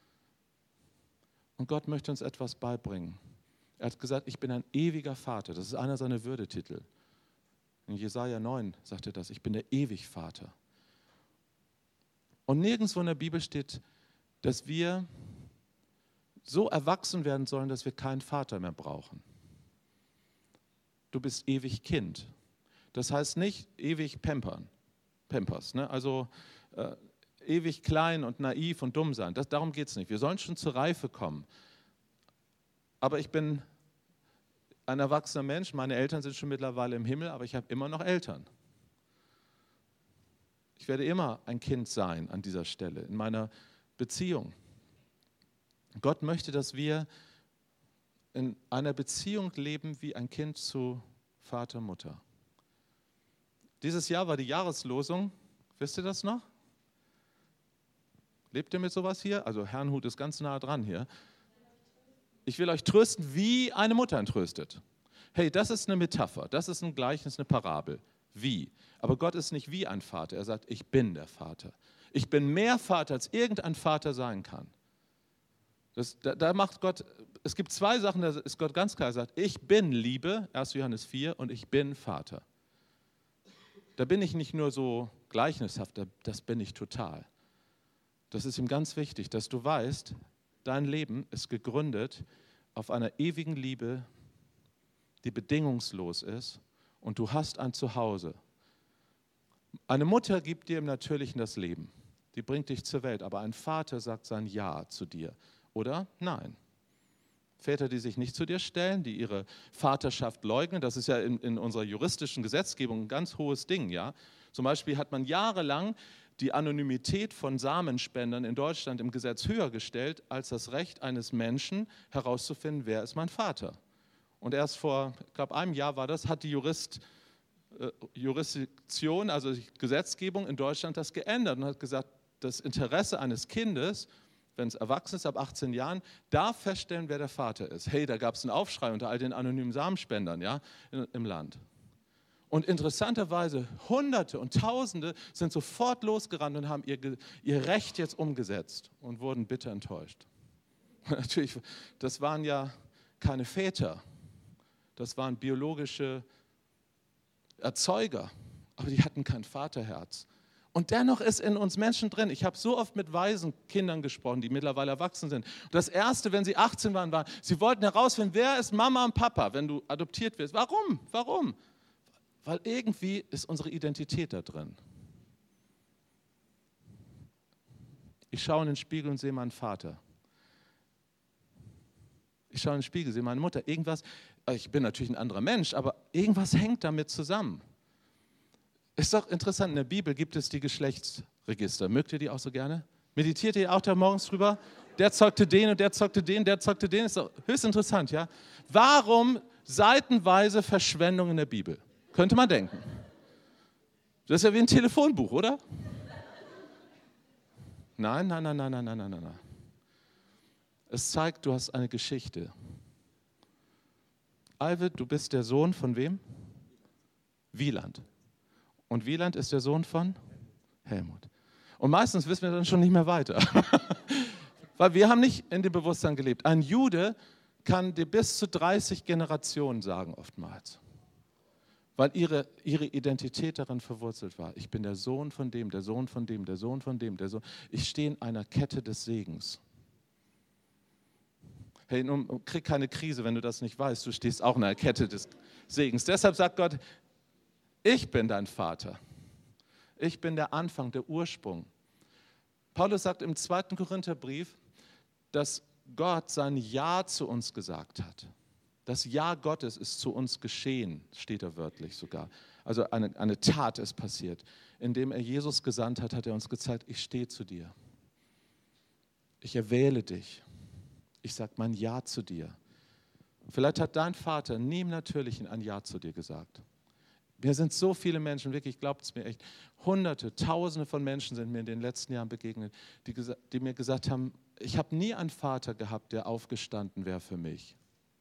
Und Gott möchte uns etwas beibringen. Er hat gesagt, ich bin ein ewiger Vater. Das ist einer seiner Würdetitel. In Jesaja neun sagt er das, ich bin der Ewigvater. Und nirgendwo in der Bibel steht, dass wir so erwachsen werden sollen, dass wir keinen Vater mehr brauchen. Du bist ewig Kind. Das heißt nicht ewig pampern, Pampers, ne? Also äh, ewig klein und naiv und dumm sein. Das, darum geht es nicht. Wir sollen schon zur Reife kommen. Aber ich bin ein erwachsener Mensch, meine Eltern sind schon mittlerweile im Himmel, aber ich habe immer noch Eltern. Ich werde immer ein Kind sein an dieser Stelle, in meiner Beziehung. Gott möchte, dass wir in einer Beziehung leben wie ein Kind zu Vater, Mutter. Dieses Jahr war die Jahreslosung, wisst ihr das noch? Lebt ihr mit sowas hier? Also Herrnhut ist ganz nah dran hier. Ich will euch trösten, wie eine Mutter ihn tröstet. Hey, das ist eine Metapher, das ist ein Gleichnis, eine Parabel. Wie? Aber Gott ist nicht wie ein Vater, er sagt, ich bin der Vater. Ich bin mehr Vater, als irgendein Vater sein kann. Das, da, da macht Gott, es gibt zwei Sachen, da ist Gott ganz klar, er sagt, ich bin Liebe, erster Johannes vier, und ich bin Vater. Da bin ich nicht nur so gleichnishaft, das bin ich total. Das ist ihm ganz wichtig, dass du weißt, dein Leben ist gegründet auf einer ewigen Liebe, die bedingungslos ist und du hast ein Zuhause. Eine Mutter gibt dir im Natürlichen das Leben, die bringt dich zur Welt, aber ein Vater sagt sein Ja zu dir oder Nein. Väter, die sich nicht zu dir stellen, die ihre Vaterschaft leugnen, das ist ja in, in unserer juristischen Gesetzgebung ein ganz hohes Ding. Ja? Zum Beispiel hat man jahrelang die Anonymität von Samenspendern in Deutschland im Gesetz höher gestellt, als das Recht eines Menschen herauszufinden, wer ist mein Vater. Und erst vor, ich glaube, einem Jahr war das, hat die Jurist, äh, Jurisdiktion, also die Gesetzgebung in Deutschland das geändert und hat gesagt, das Interesse eines Kindes, wenn es erwachsen ist, ab achtzehn Jahren, darf feststellen, wer der Vater ist. Hey, da gab es einen Aufschrei unter all den anonymen Samenspendern, ja, im Land. Und interessanterweise, Hunderte und Tausende sind sofort losgerannt und haben ihr, ihr Recht jetzt umgesetzt und wurden bitter enttäuscht. Natürlich, das waren ja keine Väter, das waren biologische Erzeuger, aber die hatten kein Vaterherz. Und dennoch ist in uns Menschen drin. Ich habe so oft mit weisen Kindern gesprochen, die mittlerweile erwachsen sind. Und das Erste, wenn sie achtzehn waren, war, sie wollten herausfinden, wer ist Mama und Papa, wenn du adoptiert wirst. Warum? Warum? Weil irgendwie ist unsere Identität da drin. Ich schaue in den Spiegel und sehe meinen Vater. Ich schaue in den Spiegel, sehe meine Mutter. Irgendwas, ich bin natürlich ein anderer Mensch, aber irgendwas hängt damit zusammen. Ist doch interessant, in der Bibel gibt es die Geschlechtsregister. Mögt ihr die auch so gerne? Meditiert ihr auch da morgens drüber? Der zeugte den und der zeugte den, der zeugte den. Ist doch höchst interessant, ja? Warum seitenweise Verschwendung in der Bibel? Könnte man denken. Das ist ja wie ein Telefonbuch, oder? Nein, nein, nein, nein, nein, nein, nein, nein. Es zeigt, du hast eine Geschichte. Alvid, du bist der Sohn von wem? Wieland. Und Wieland ist der Sohn von Helmut. Und meistens wissen wir dann schon nicht mehr weiter. Weil wir haben nicht in dem Bewusstsein gelebt. Ein Jude kann dir bis zu dreißig Generationen sagen oftmals. Weil ihre, ihre Identität darin verwurzelt war. Ich bin der Sohn von dem, der Sohn von dem, der Sohn von dem, der Sohn. Ich stehe in einer Kette des Segens. Hey, nun, krieg keine Krise, wenn du das nicht weißt. Du stehst auch in einer Kette des Segens. Deshalb sagt Gott, ich bin dein Vater. Ich bin der Anfang, der Ursprung. Paulus sagt im zweiten Korintherbrief, dass Gott sein Ja zu uns gesagt hat. Das Ja Gottes ist zu uns geschehen, steht da wörtlich sogar. Also eine, eine Tat ist passiert. Indem er Jesus gesandt hat, hat er uns gezeigt, ich stehe zu dir. Ich erwähle dich. Ich sage mein Ja zu dir. Vielleicht hat dein Vater nie im Natürlichen ein Ja zu dir gesagt. Mir sind so viele Menschen, wirklich, glaubt es mir echt, Hunderte, Tausende von Menschen sind mir in den letzten Jahren begegnet, die, die mir gesagt haben, ich habe nie einen Vater gehabt, der aufgestanden wäre für mich,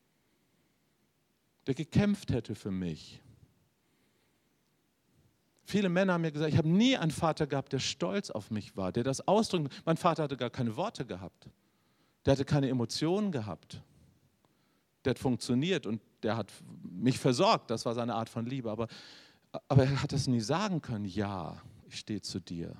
der gekämpft hätte für mich. Viele Männer haben mir gesagt, ich habe nie einen Vater gehabt, der stolz auf mich war, der das ausdrücken. Mein Vater hatte gar keine Worte gehabt, der hatte keine Emotionen gehabt. Der hat funktioniert und der hat mich versorgt, das war seine Art von Liebe. Aber, aber er hat das nie sagen können, ja, ich stehe zu dir.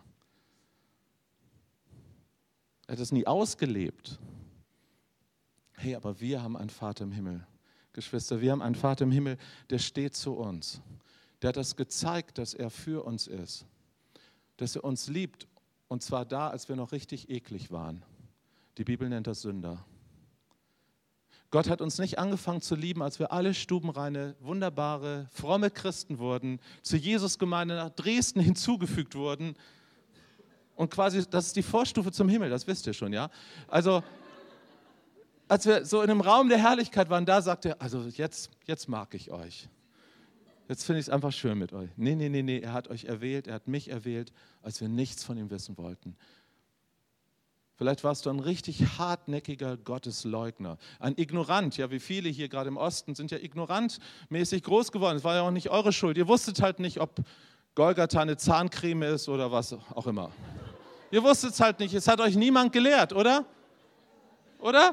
Er hat das nie ausgelebt. Hey, aber wir haben einen Vater im Himmel. Geschwister, wir haben einen Vater im Himmel, der steht zu uns. Der hat das gezeigt, dass er für uns ist. Dass er uns liebt und zwar da, als wir noch richtig eklig waren. Die Bibel nennt das Sünder. Gott hat uns nicht angefangen zu lieben, als wir alle stubenreine, wunderbare, fromme Christen wurden, zur Jesusgemeinde nach Dresden hinzugefügt wurden. Und quasi, das ist die Vorstufe zum Himmel, das wisst ihr schon, ja? Also, als wir so in einem Raum der Herrlichkeit waren, da sagte er, also jetzt, jetzt mag ich euch. Jetzt finde ich es einfach schön mit euch. Nee, nee, nee, nee, er hat euch erwählt, er hat mich erwählt, als wir nichts von ihm wissen wollten. Vielleicht warst du ein richtig hartnäckiger Gottesleugner, ein Ignorant, ja wie viele hier gerade im Osten sind ja ignorantmäßig groß geworden. Es war ja auch nicht eure Schuld. Ihr wusstet halt nicht, ob Golgatha eine Zahncreme ist oder was auch immer. Ihr wusstet es halt nicht, es hat euch niemand gelehrt, oder? Oder?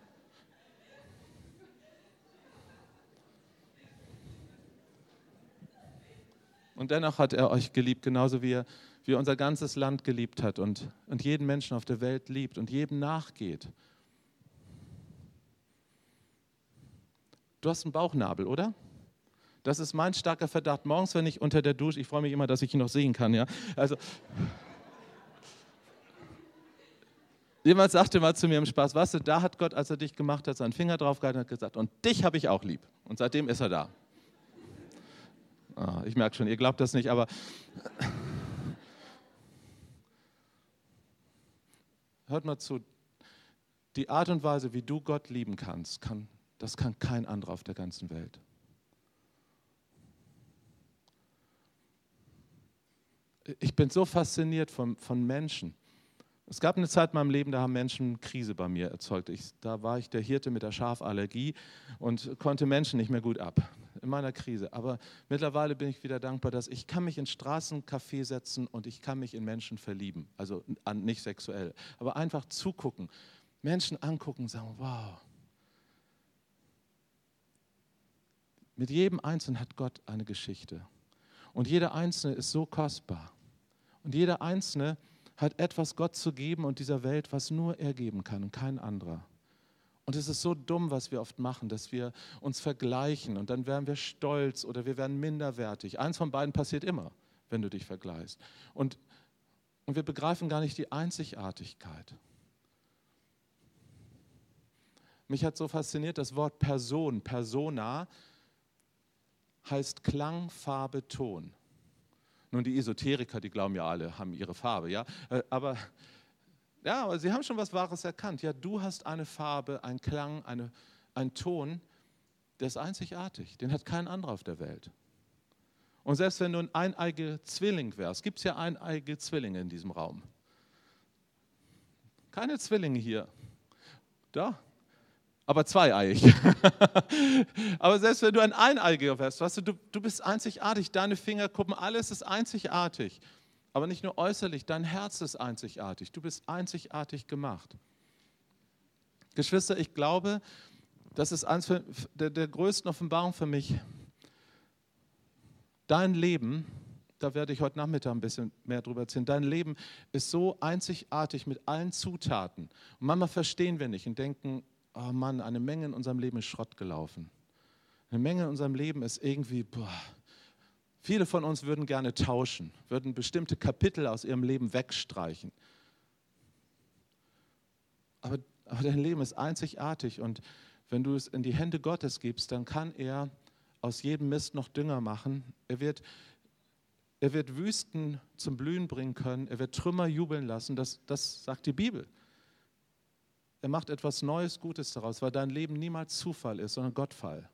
Und dennoch hat er euch geliebt, genauso wie er wie er unser ganzes Land geliebt hat und, und jeden Menschen auf der Welt liebt und jedem nachgeht. Du hast einen Bauchnabel, oder? Das ist mein starker Verdacht. Morgens, wenn ich unter der Dusche, ich freue mich immer, dass ich ihn noch sehen kann, ja. Also, jemand sagte mal zu mir im Spaß, weißt du, da hat Gott, als er dich gemacht hat, seinen Finger drauf gehalten und hat gesagt, und dich habe ich auch lieb. Und seitdem ist er da. Ah, ich merke schon, ihr glaubt das nicht, aber hört mal zu, die Art und Weise, wie du Gott lieben kannst, kann, das kann kein anderer auf der ganzen Welt. Ich bin so fasziniert von, von Menschen. Es gab eine Zeit in meinem Leben, da haben Menschen Krise bei mir erzeugt. Ich, da war ich der Hirte mit der Schafallergie und konnte Menschen nicht mehr gut ab. in meiner Krise. Aber mittlerweile bin ich wieder dankbar, dass ich kann mich in Straßencafé setzen und ich kann mich in Menschen verlieben. Also an, nicht sexuell, aber einfach zugucken, Menschen angucken und sagen, wow. Mit jedem Einzelnen hat Gott eine Geschichte. Und jeder Einzelne ist so kostbar. Und jeder Einzelne hat etwas Gott zu geben und dieser Welt, was nur er geben kann und kein anderer. Und es ist so dumm, was wir oft machen, dass wir uns vergleichen und dann werden wir stolz oder wir werden minderwertig. Eins von beiden passiert immer, wenn du dich vergleichst. Und, und wir begreifen gar nicht die Einzigartigkeit. Mich hat so fasziniert das Wort Person, Persona, heißt Klang, Farbe, Ton. Nun, die Esoteriker, die glauben ja alle, haben ihre Farbe, ja. Aber, ja, aber sie haben schon was Wahres erkannt. Ja, du hast eine Farbe, einen Klang, eine, einen Ton, der ist einzigartig. Den hat kein anderer auf der Welt. Und selbst wenn du ein eineiiger Zwilling wärst, gibt es ja eineige Zwillinge in diesem Raum. Keine Zwillinge hier. Da. Aber zweieiig. Aber selbst wenn du ein Eineiiger wärst, weißt du, du, du bist einzigartig, deine Fingerkuppen, alles ist einzigartig. Aber nicht nur äußerlich, dein Herz ist einzigartig. Du bist einzigartig gemacht. Geschwister, ich glaube, das ist eines der, der größten Offenbarungen für mich. Dein Leben, da werde ich heute Nachmittag ein bisschen mehr drüber erzählen, dein Leben ist so einzigartig mit allen Zutaten. Und manchmal verstehen wir nicht und denken, oh Mann, eine Menge in unserem Leben ist Schrott gelaufen. Eine Menge in unserem Leben ist irgendwie, boah, viele von uns würden gerne tauschen, würden bestimmte Kapitel aus ihrem Leben wegstreichen. Aber, aber dein Leben ist einzigartig und wenn du es in die Hände Gottes gibst, dann kann er aus jedem Mist noch Dünger machen. Er wird, er wird Wüsten zum Blühen bringen können, er wird Trümmer jubeln lassen, das, das sagt die Bibel. Er macht etwas Neues, Gutes daraus, weil dein Leben niemals Zufall ist, sondern Gottfall.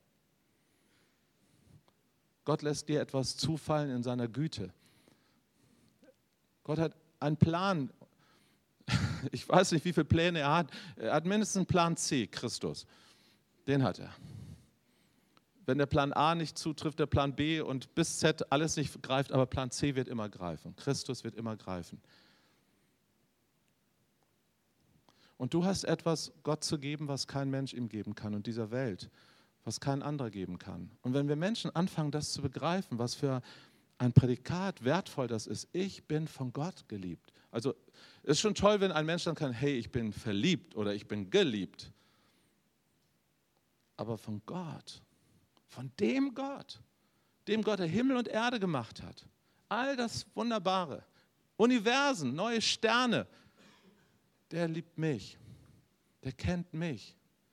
Gott lässt dir etwas zufallen in seiner Güte. Gott hat einen Plan. Ich weiß nicht, wie viele Pläne er hat. Er hat mindestens einen Plan C, Christus. Den hat er. Wenn der Plan A nicht zutrifft, der Plan B und bis Z alles nicht greift, aber Plan C wird immer greifen. Christus wird immer greifen. Und du hast etwas Gott zu geben, was kein Mensch ihm geben kann und dieser Welt, was kein anderer geben kann. Und wenn wir Menschen anfangen, das zu begreifen, was für ein Prädikat wertvoll das ist, ich bin von Gott geliebt. Also es ist schon toll, wenn ein Mensch dann kann, hey, ich bin verliebt oder ich bin geliebt. Aber von Gott, von dem Gott, dem Gott, der Himmel und Erde gemacht hat, all das Wunderbare, Universen, neue Sterne, der liebt mich, der kennt mich.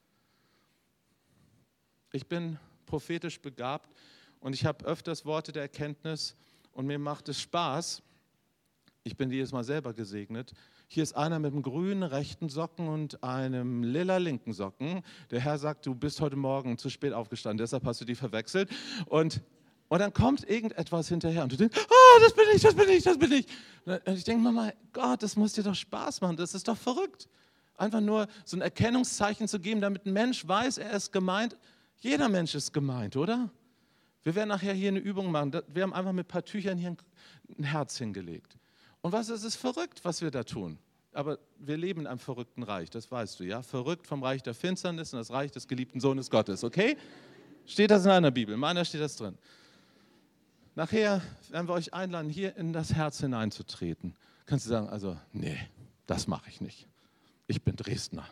Ich bin prophetisch begabt und ich habe öfters Worte der Erkenntnis und mir macht es Spaß. Ich bin jedes Mal selber gesegnet. Hier ist einer mit einem grünen rechten Socken und einem lila linken Socken. Der Herr sagt, du bist heute Morgen zu spät aufgestanden, deshalb hast du die verwechselt. Und, und dann kommt irgendetwas hinterher und du denkst, oh, das bin ich, das bin ich, das bin ich. Und ich denke, Mama, Gott, das muss dir doch Spaß machen, das ist doch verrückt. Einfach nur so ein Erkennungszeichen zu geben, damit ein Mensch weiß, er ist gemeint. Jeder Mensch ist gemeint, oder? Wir werden nachher hier eine Übung machen. Wir haben einfach mit ein paar Tüchern hier ein Herz hingelegt. Und was ist es verrückt, was wir da tun? Aber wir leben in einem verrückten Reich, das weißt du, ja? Verrückt vom Reich der Finsternis und das Reich des geliebten Sohnes Gottes, okay? Steht das in einer Bibel, in meiner steht das drin. Nachher werden wir euch einladen, hier in das Herz hineinzutreten. Kannst du sagen, also, nee, das mache ich nicht. Ich bin Dresdner.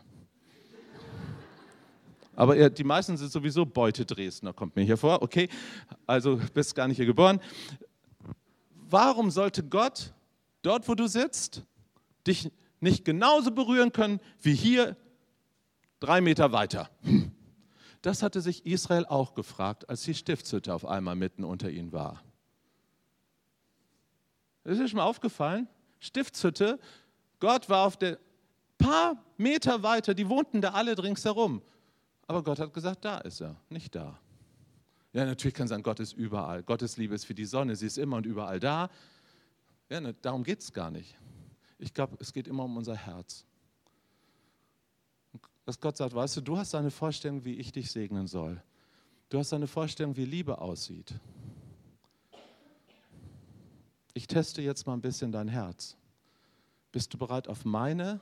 Aber ihr, die meisten sind sowieso Beute-Dresdner, kommt mir hier vor, okay? Also bist gar nicht hier geboren. Warum sollte Gott, dort wo du sitzt, dich nicht genauso berühren können wie hier drei Meter weiter? Das hatte sich Israel auch gefragt, als die Stiftshütte auf einmal mitten unter ihnen war. Das ist dir schon mal aufgefallen? Stiftshütte, Gott war auf der paar Meter weiter, die wohnten da alle ringsherum. Aber Gott hat gesagt, da ist er, nicht da. Ja, natürlich kann man sagen, Gott ist überall. Gottes Liebe ist wie die Sonne, sie ist immer und überall da. Ja, ne, darum geht es gar nicht. Ich glaube, es geht immer um unser Herz. Dass Gott sagt, weißt du, du hast eine Vorstellung, wie ich dich segnen soll. Du hast eine Vorstellung, wie Liebe aussieht. Ich teste jetzt mal ein bisschen dein Herz. Bist du bereit, auf meine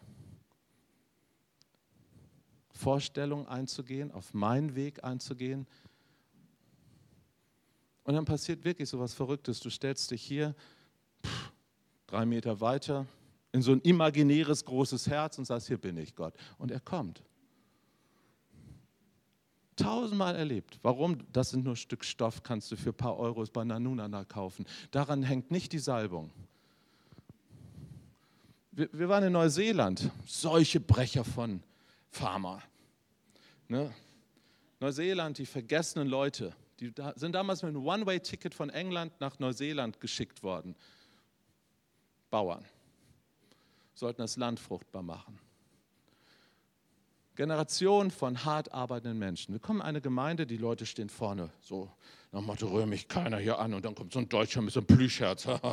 Vorstellung einzugehen, auf meinen Weg einzugehen? Und dann passiert wirklich so was Verrücktes. Du stellst dich hier pff, drei Meter weiter in so ein imaginäres großes Herz und sagst, hier bin ich, Gott. Und er kommt. Tausendmal erlebt. Warum? Das sind nur ein Stück Stoff, kannst du für ein paar Euros bei Nanunana kaufen. Daran hängt nicht die Salbung. Wir, wir waren in Neuseeland, solche Brecher von Pharma. Ne? Neuseeland, die vergessenen Leute, die da, sind damals mit einem One-Way-Ticket von England nach Neuseeland geschickt worden. Bauern sollten das Land fruchtbar machen. Generation von hart arbeitenden Menschen. Wir kommen in eine Gemeinde, die Leute stehen vorne, so nach dem Motto, rühre mich keiner hier an und dann kommt so ein Deutscher mit so einem Plüschherz. Und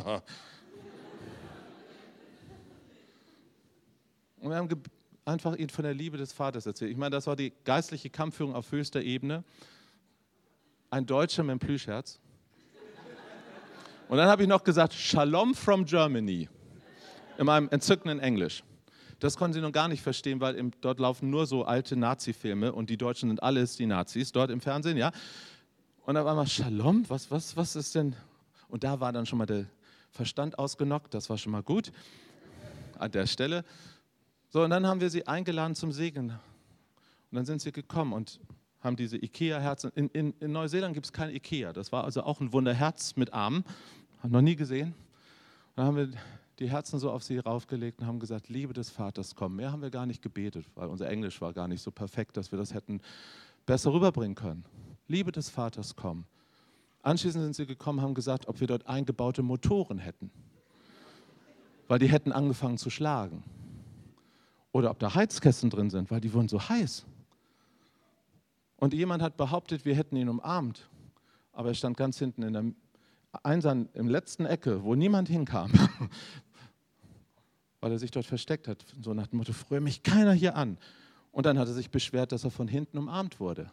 wir haben einfach ihn von der Liebe des Vaters erzählt. Ich meine, das war die geistliche Kampfführung auf höchster Ebene. Ein Deutscher mit einem Plüschherz. Und dann habe ich noch gesagt, Shalom from Germany, in meinem entzückenden Englisch. Das konnten sie noch gar nicht verstehen, weil im, dort laufen nur so alte Nazi-Filme und die Deutschen sind alles die Nazis dort im Fernsehen, ja. Und da war mal Shalom, was, was, was ist denn? Und da war dann schon mal der Verstand ausgenockt, das war schon mal gut an der Stelle. So, und dann haben wir sie eingeladen zum Segen. Und dann sind sie gekommen und haben diese Ikea-Herzen. In, in, in Neuseeland gibt es kein Ikea, das war also auch ein Wunderherz mit Armen, haben noch nie gesehen. Und dann haben wir die Herzen so auf sie raufgelegt und haben gesagt, Liebe des Vaters, komm. Mehr haben wir gar nicht gebetet, weil unser Englisch war gar nicht so perfekt, dass wir das hätten besser rüberbringen können. Liebe des Vaters, komm. Anschließend sind sie gekommen, haben gesagt, ob wir dort eingebaute Motoren hätten, weil die hätten angefangen zu schlagen. Oder ob da Heizkästen drin sind, weil die wurden so heiß. Und jemand hat behauptet, wir hätten ihn umarmt, aber er stand ganz hinten in der einsam im letzten Ecke, wo niemand hinkam, weil er sich dort versteckt hat, so nach dem Motto, rühre mich keiner hier an. Und dann hat er sich beschwert, dass er von hinten umarmt wurde.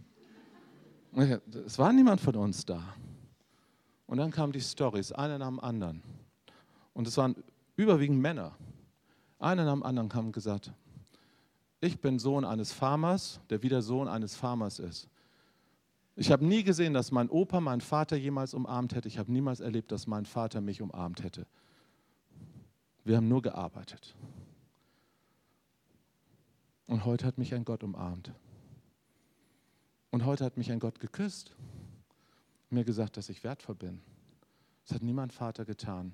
Es war niemand von uns da. Und dann kamen die Storys, einer nach dem anderen. Und es waren überwiegend Männer. Einer nach dem anderen kam und gesagt, ich bin Sohn eines Farmers, der wieder Sohn eines Farmers ist. Ich habe nie gesehen, dass mein Opa meinen Vater jemals umarmt hätte. Ich habe niemals erlebt, dass mein Vater mich umarmt hätte. Wir haben nur gearbeitet. Und heute hat mich ein Gott umarmt. Und heute hat mich ein Gott geküsst. Mir gesagt, dass ich wertvoll bin. Das hat niemand Vater getan.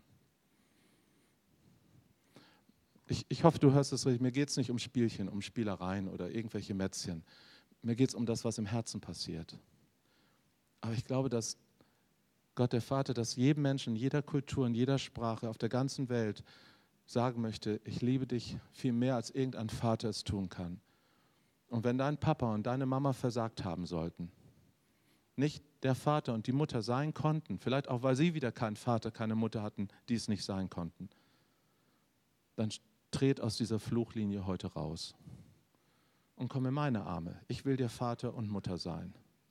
Ich, ich hoffe, du hörst es richtig. Mir geht es nicht um Spielchen, um Spielereien oder irgendwelche Mätzchen. Mir geht es um das, was im Herzen passiert. Aber ich glaube, dass Gott der Vater, dass jedem Menschen in jeder Kultur, in jeder Sprache, auf der ganzen Welt sagen möchte, ich liebe dich viel mehr, als irgendein Vater es tun kann. Und wenn dein Papa und deine Mama versagt haben sollten, nicht der Vater und die Mutter sein konnten, vielleicht auch, weil sie wieder keinen Vater, keine Mutter hatten, die es nicht sein konnten, dann tret aus dieser Fluchlinie heute raus und komm in meine Arme. Ich will dir Vater und Mutter sein.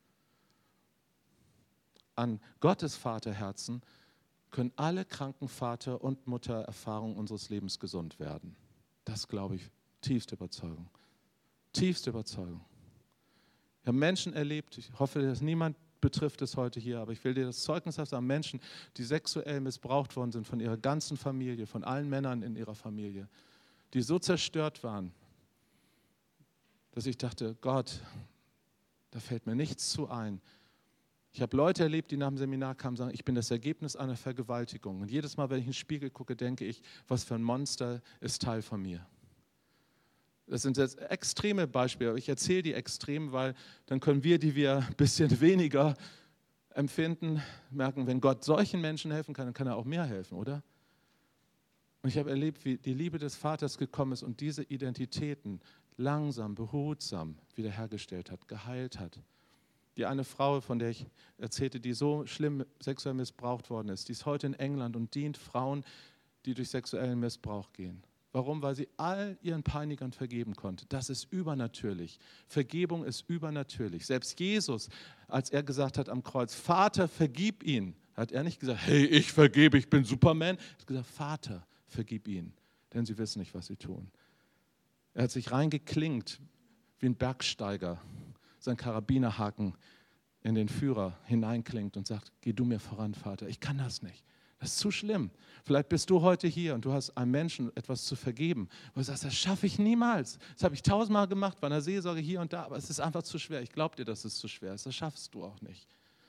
An Gottes Vaterherzen können alle kranken Vater- und Muttererfahrungen unseres Lebens gesund werden. Das glaube ich, tiefste Überzeugung. Tiefste Überzeugung. Ich habe Menschen erlebt, ich hoffe, dass niemand betrifft es heute hier, aber ich will dir das Zeugnis sagen, Menschen, die sexuell missbraucht worden sind von ihrer ganzen Familie, von allen Männern in ihrer Familie, die so zerstört waren, dass ich dachte, Gott, da fällt mir nichts zu ein. Ich habe Leute erlebt, die nach dem Seminar kamen und sagen, ich bin das Ergebnis einer Vergewaltigung. Und jedes Mal, wenn ich in den Spiegel gucke, denke ich, was für ein Monster ist Teil von mir. Das sind jetzt extreme Beispiele, aber ich erzähle die extrem, weil dann können wir, die wir ein bisschen weniger empfinden, merken, wenn Gott solchen Menschen helfen kann, dann kann er auch mir helfen, oder? Und ich habe erlebt, wie die Liebe des Vaters gekommen ist und diese Identitäten langsam, behutsam wiederhergestellt hat, geheilt hat. Die eine Frau, von der ich erzählte, die so schlimm sexuell missbraucht worden ist, die ist heute in England und dient Frauen, die durch sexuellen Missbrauch gehen. Warum? Weil sie all ihren Peinigern vergeben konnte. Das ist übernatürlich. Vergebung ist übernatürlich. Selbst Jesus, als er gesagt hat am Kreuz, Vater, vergib ihn, hat er nicht gesagt, hey, ich vergebe, ich bin Superman. Er hat gesagt, Vater, vergib ihn, denn sie wissen nicht, was sie tun. Er hat sich reingeklinkt wie ein Bergsteiger, sein Karabinerhaken in den Führer hineinklingt und sagt, geh du mir voran, Vater, ich kann das nicht. Das ist zu schlimm. Vielleicht bist du heute hier und du hast einem Menschen etwas zu vergeben. Und du sagst, das schaffe ich niemals. Das habe ich tausendmal gemacht bei einer Seelsorge hier und da, aber es ist einfach zu schwer. Ich glaube dir, dass es zu schwer ist. Das schaffst du auch nicht.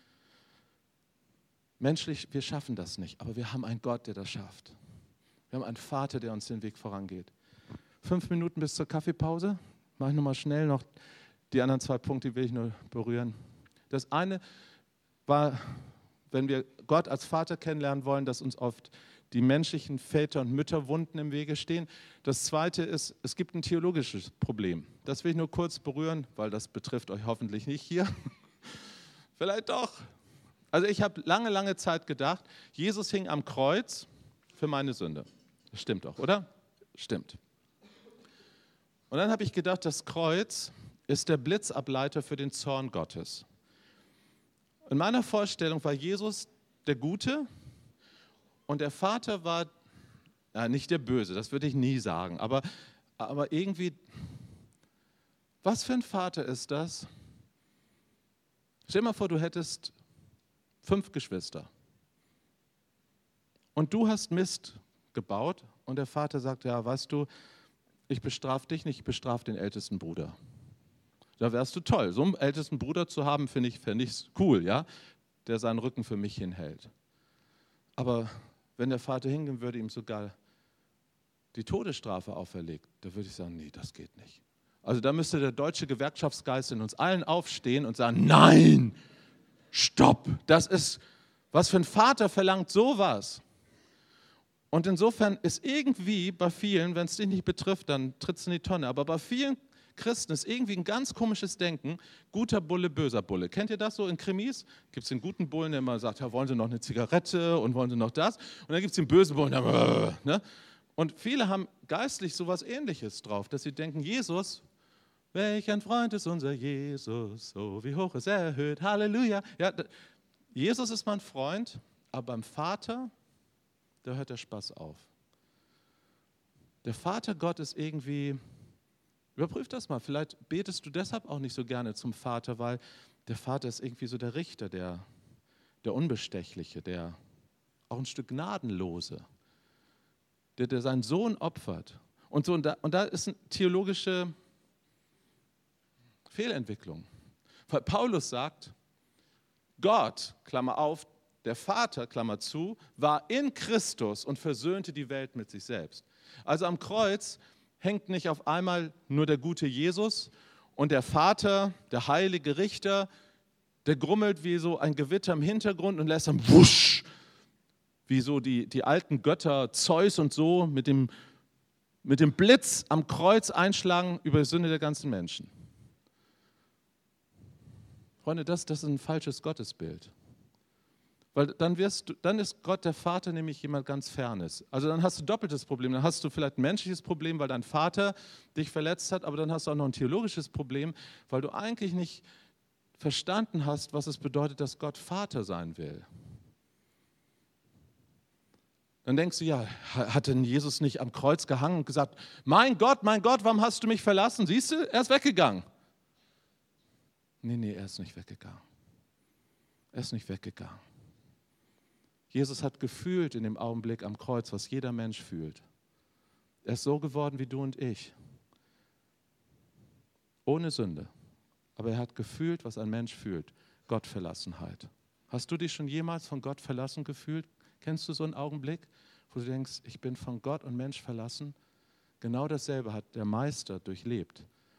Menschlich, wir schaffen das nicht, aber wir haben einen Gott, der das schafft. Wir haben einen Vater, der uns den Weg vorangeht. Fünf Minuten bis zur Kaffeepause. Mache ich nochmal schnell noch die anderen zwei Punkte, die will ich nur berühren. Das eine war, wenn wir Gott als Vater kennenlernen wollen, dass uns oft die menschlichen Väter- und Mütterwunden im Wege stehen. Das zweite ist, es gibt ein theologisches Problem. Das will ich nur kurz berühren, weil das betrifft euch hoffentlich nicht hier. Vielleicht doch. Also ich habe lange, lange Zeit gedacht, Jesus hing am Kreuz für meine Sünde. Das stimmt doch, oder? Stimmt. Und dann habe ich gedacht, das Kreuz ist der Blitzableiter für den Zorn Gottes. In meiner Vorstellung war Jesus der Gute und der Vater war, ja, nicht der Böse, das würde ich nie sagen, aber, aber irgendwie, was für ein Vater ist das? Stell dir mal vor, du hättest fünf Geschwister und du hast Mist gebaut und der Vater sagt, ja, weißt du, ich bestrafe dich nicht, ich bestrafe den ältesten Bruder. Da wärst du toll. So einen ältesten Bruder zu haben, finde ich, find ich cool, ja? Der seinen Rücken für mich hinhält. Aber wenn der Vater hingehen würde, ihm sogar die Todesstrafe auferlegt, da würde ich sagen, nee, das geht nicht. Also da müsste der deutsche Gewerkschaftsgeist in uns allen aufstehen und sagen, nein, stopp, das ist, was für ein Vater verlangt sowas? Und insofern ist irgendwie bei vielen, wenn es dich nicht betrifft, dann tritt es in die Tonne, aber bei vielen Christen ist irgendwie ein ganz komisches Denken, guter Bulle, böser Bulle. Kennt ihr das so in Krimis? Gibt es den guten Bullen, der immer sagt, ja, wollen Sie noch eine Zigarette und wollen Sie noch das? Und dann gibt es den bösen Bullen, der, ne? Und viele haben geistlich sowas Ähnliches drauf, dass sie denken, Jesus, welch ein Freund ist unser Jesus, so wie hoch ist er erhöht, Halleluja. Ja, Jesus ist mein Freund, aber beim Vater, da hört der Spaß auf. Der Vater Gott ist irgendwie... Überprüf das mal, vielleicht betest du deshalb auch nicht so gerne zum Vater, weil der Vater ist irgendwie so der Richter, der, der Unbestechliche, der auch ein Stück Gnadenlose, der, der seinen Sohn opfert. Und, so, und, da, und da ist eine theologische Fehlentwicklung. Weil Paulus sagt, Gott, Klammer auf, der Vater, Klammer zu, war in Christus und versöhnte die Welt mit sich selbst. Also am Kreuz hängt nicht auf einmal nur der gute Jesus und der Vater, der heilige Richter, der grummelt wie so ein Gewitter im Hintergrund und lässt dann wusch, wie so die, die alten Götter Zeus und so mit dem, mit dem Blitz am Kreuz einschlagen über die Sünde der ganzen Menschen. Freunde, das, das ist ein falsches Gottesbild. Weil dann, wirst du, dann ist Gott der Vater nämlich jemand ganz Fernes. Also dann hast du ein doppeltes Problem. Dann hast du vielleicht ein menschliches Problem, weil dein Vater dich verletzt hat, aber dann hast du auch noch ein theologisches Problem, weil du eigentlich nicht verstanden hast, was es bedeutet, dass Gott Vater sein will. Dann denkst du, ja, hat denn Jesus nicht am Kreuz gehangen und gesagt, mein Gott, mein Gott, warum hast du mich verlassen? Siehst du, er ist weggegangen. Nee, nee, er ist nicht weggegangen. Er ist nicht weggegangen. Jesus hat gefühlt in dem Augenblick am Kreuz, was jeder Mensch fühlt. Er ist so geworden wie du und ich. Ohne Sünde. Aber er hat gefühlt, was ein Mensch fühlt. Gottverlassenheit. Hast du dich schon jemals von Gott verlassen gefühlt? Kennst du so einen Augenblick, wo du denkst, ich bin von Gott und Mensch verlassen? Genau dasselbe hat der Meister durchlebt.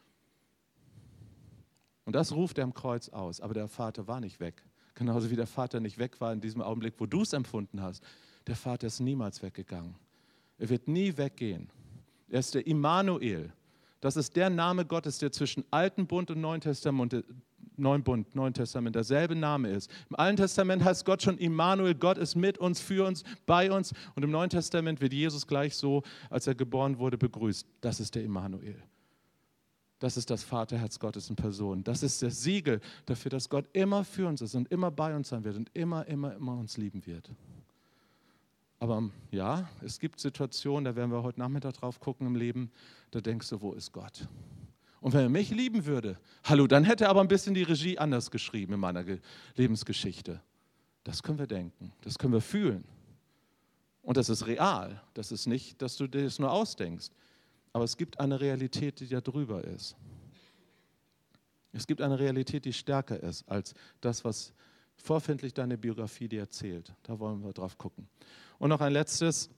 Und das ruft er am Kreuz aus. Aber der Vater war nicht weg. Genauso wie der Vater nicht weg war in diesem Augenblick, wo du es empfunden hast. Der Vater ist niemals weggegangen. Er wird nie weggehen. Er ist der Immanuel. Das ist der Name Gottes, der zwischen Alten Bund und Neuen Testament Neuen Bund, Neuen Testament derselbe Name ist. Im Alten Testament heißt Gott schon Immanuel, Gott ist mit uns, für uns, bei uns. Und im Neuen Testament wird Jesus gleich so, als er geboren wurde, begrüßt. Das ist der Immanuel. Das ist das Vaterherz Gottes in Person. Das ist das Siegel dafür, dass Gott immer für uns ist und immer bei uns sein wird und immer, immer, immer uns lieben wird. Aber ja, es gibt Situationen, da werden wir heute Nachmittag drauf gucken im Leben, da denkst du, wo ist Gott? Und wenn er mich lieben würde, hallo, dann hätte er aber ein bisschen die Regie anders geschrieben in meiner Ge- Lebensgeschichte. Das können wir denken, das können wir fühlen. Und das ist real, das ist nicht, dass du dir das nur ausdenkst. Aber es gibt eine Realität, die da drüber ist. Es gibt eine Realität, die stärker ist als das, was vorfindlich deine Biografie dir erzählt. Da wollen wir drauf gucken. Und noch ein letztes,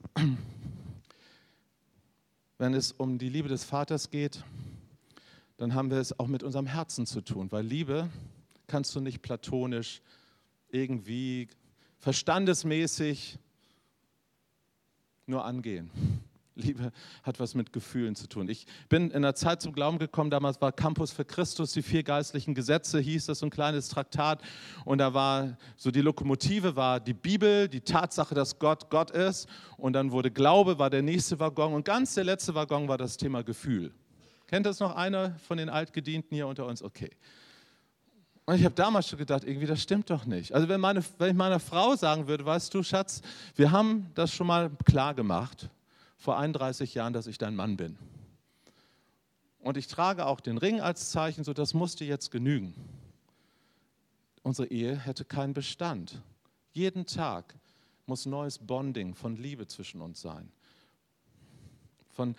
wenn es um die Liebe des Vaters geht, dann haben wir es auch mit unserem Herzen zu tun, weil Liebe kannst du nicht platonisch, irgendwie verstandesmäßig nur angehen. Liebe hat was mit Gefühlen zu tun. Ich bin in einer Zeit zum Glauben gekommen, damals war Campus für Christus, die vier geistlichen Gesetze, hieß das, so ein kleines Traktat. Und da war so die Lokomotive war die Bibel, die Tatsache, dass Gott Gott ist. Und dann wurde Glaube, war der nächste Waggon. Und ganz der letzte Waggon war das Thema Gefühl. Kennt das noch einer von den Altgedienten hier unter uns? Okay. Und ich habe damals schon gedacht, irgendwie, das stimmt doch nicht. Also wenn, meine, wenn ich meiner Frau sagen würde, weißt du, Schatz, wir haben das schon mal klar gemacht, vor einunddreißig Jahren, dass ich dein Mann bin. Und ich trage auch den Ring als Zeichen, so das musste jetzt genügen. Unsere Ehe hätte keinen Bestand. Jeden Tag muss neues Bonding von Liebe zwischen uns sein. Von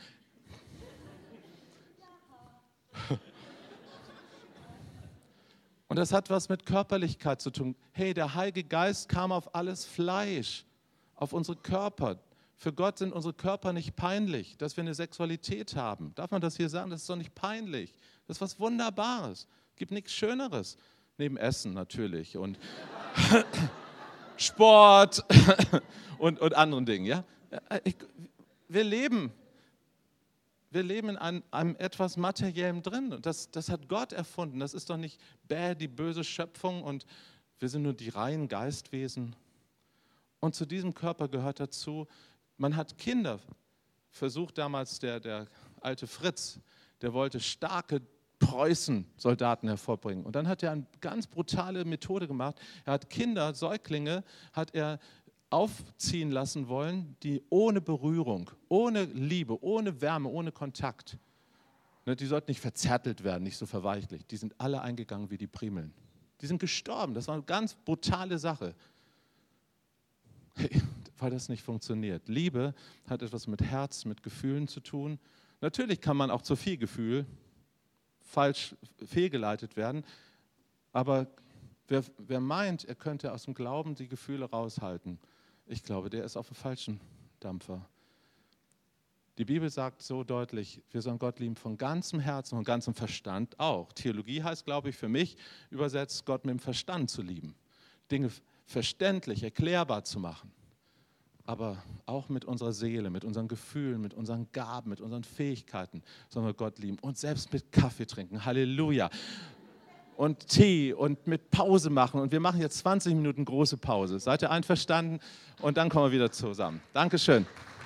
Und das hat was mit Körperlichkeit zu tun. Hey, der Heilige Geist kam auf alles Fleisch, auf unsere Körper. Für Gott sind unsere Körper nicht peinlich, dass wir eine Sexualität haben. Darf man das hier sagen? Das ist doch nicht peinlich. Das ist was Wunderbares. Es gibt nichts Schöneres. Neben Essen natürlich und Sport und, und anderen Dingen. Ja? Ich, wir leben, wir leben in einem, einem etwas Materiellem drin. Und das, das hat Gott erfunden. Das ist doch nicht bäh, die böse Schöpfung und wir sind nur die reinen Geistwesen. Und zu diesem Körper gehört dazu, man hat Kinder versucht, damals der, der alte Fritz, der wollte starke Preußen-Soldaten hervorbringen. Und dann hat er eine ganz brutale Methode gemacht. Er hat Kinder, Säuglinge, hat er aufziehen lassen wollen, die ohne Berührung, ohne Liebe, ohne Wärme, ohne Kontakt, ne, die sollten nicht verzärtelt werden, nicht so verweichlicht. Die sind alle eingegangen wie die Primeln. Die sind gestorben. Das war eine ganz brutale Sache. Hey, weil das nicht funktioniert. Liebe hat etwas mit Herz, mit Gefühlen zu tun. Natürlich kann man auch zu viel Gefühl falsch fehlgeleitet werden, aber wer, wer meint, er könnte aus dem Glauben die Gefühle raushalten, ich glaube, der ist auf dem falschen Dampfer. Die Bibel sagt so deutlich, wir sollen Gott lieben von ganzem Herzen und ganzem Verstand auch. Theologie heißt, glaube ich, für mich übersetzt, Gott mit dem Verstand zu lieben. Dinge verständlich, erklärbar zu machen. Aber auch mit unserer Seele, mit unseren Gefühlen, mit unseren Gaben, mit unseren Fähigkeiten sollen wir Gott lieben. Und selbst mit Kaffee trinken. Halleluja. Und Tee und mit Pause machen. Und wir machen jetzt zwanzig Minuten große Pause. Seid ihr einverstanden? Und dann kommen wir wieder zusammen. Dankeschön.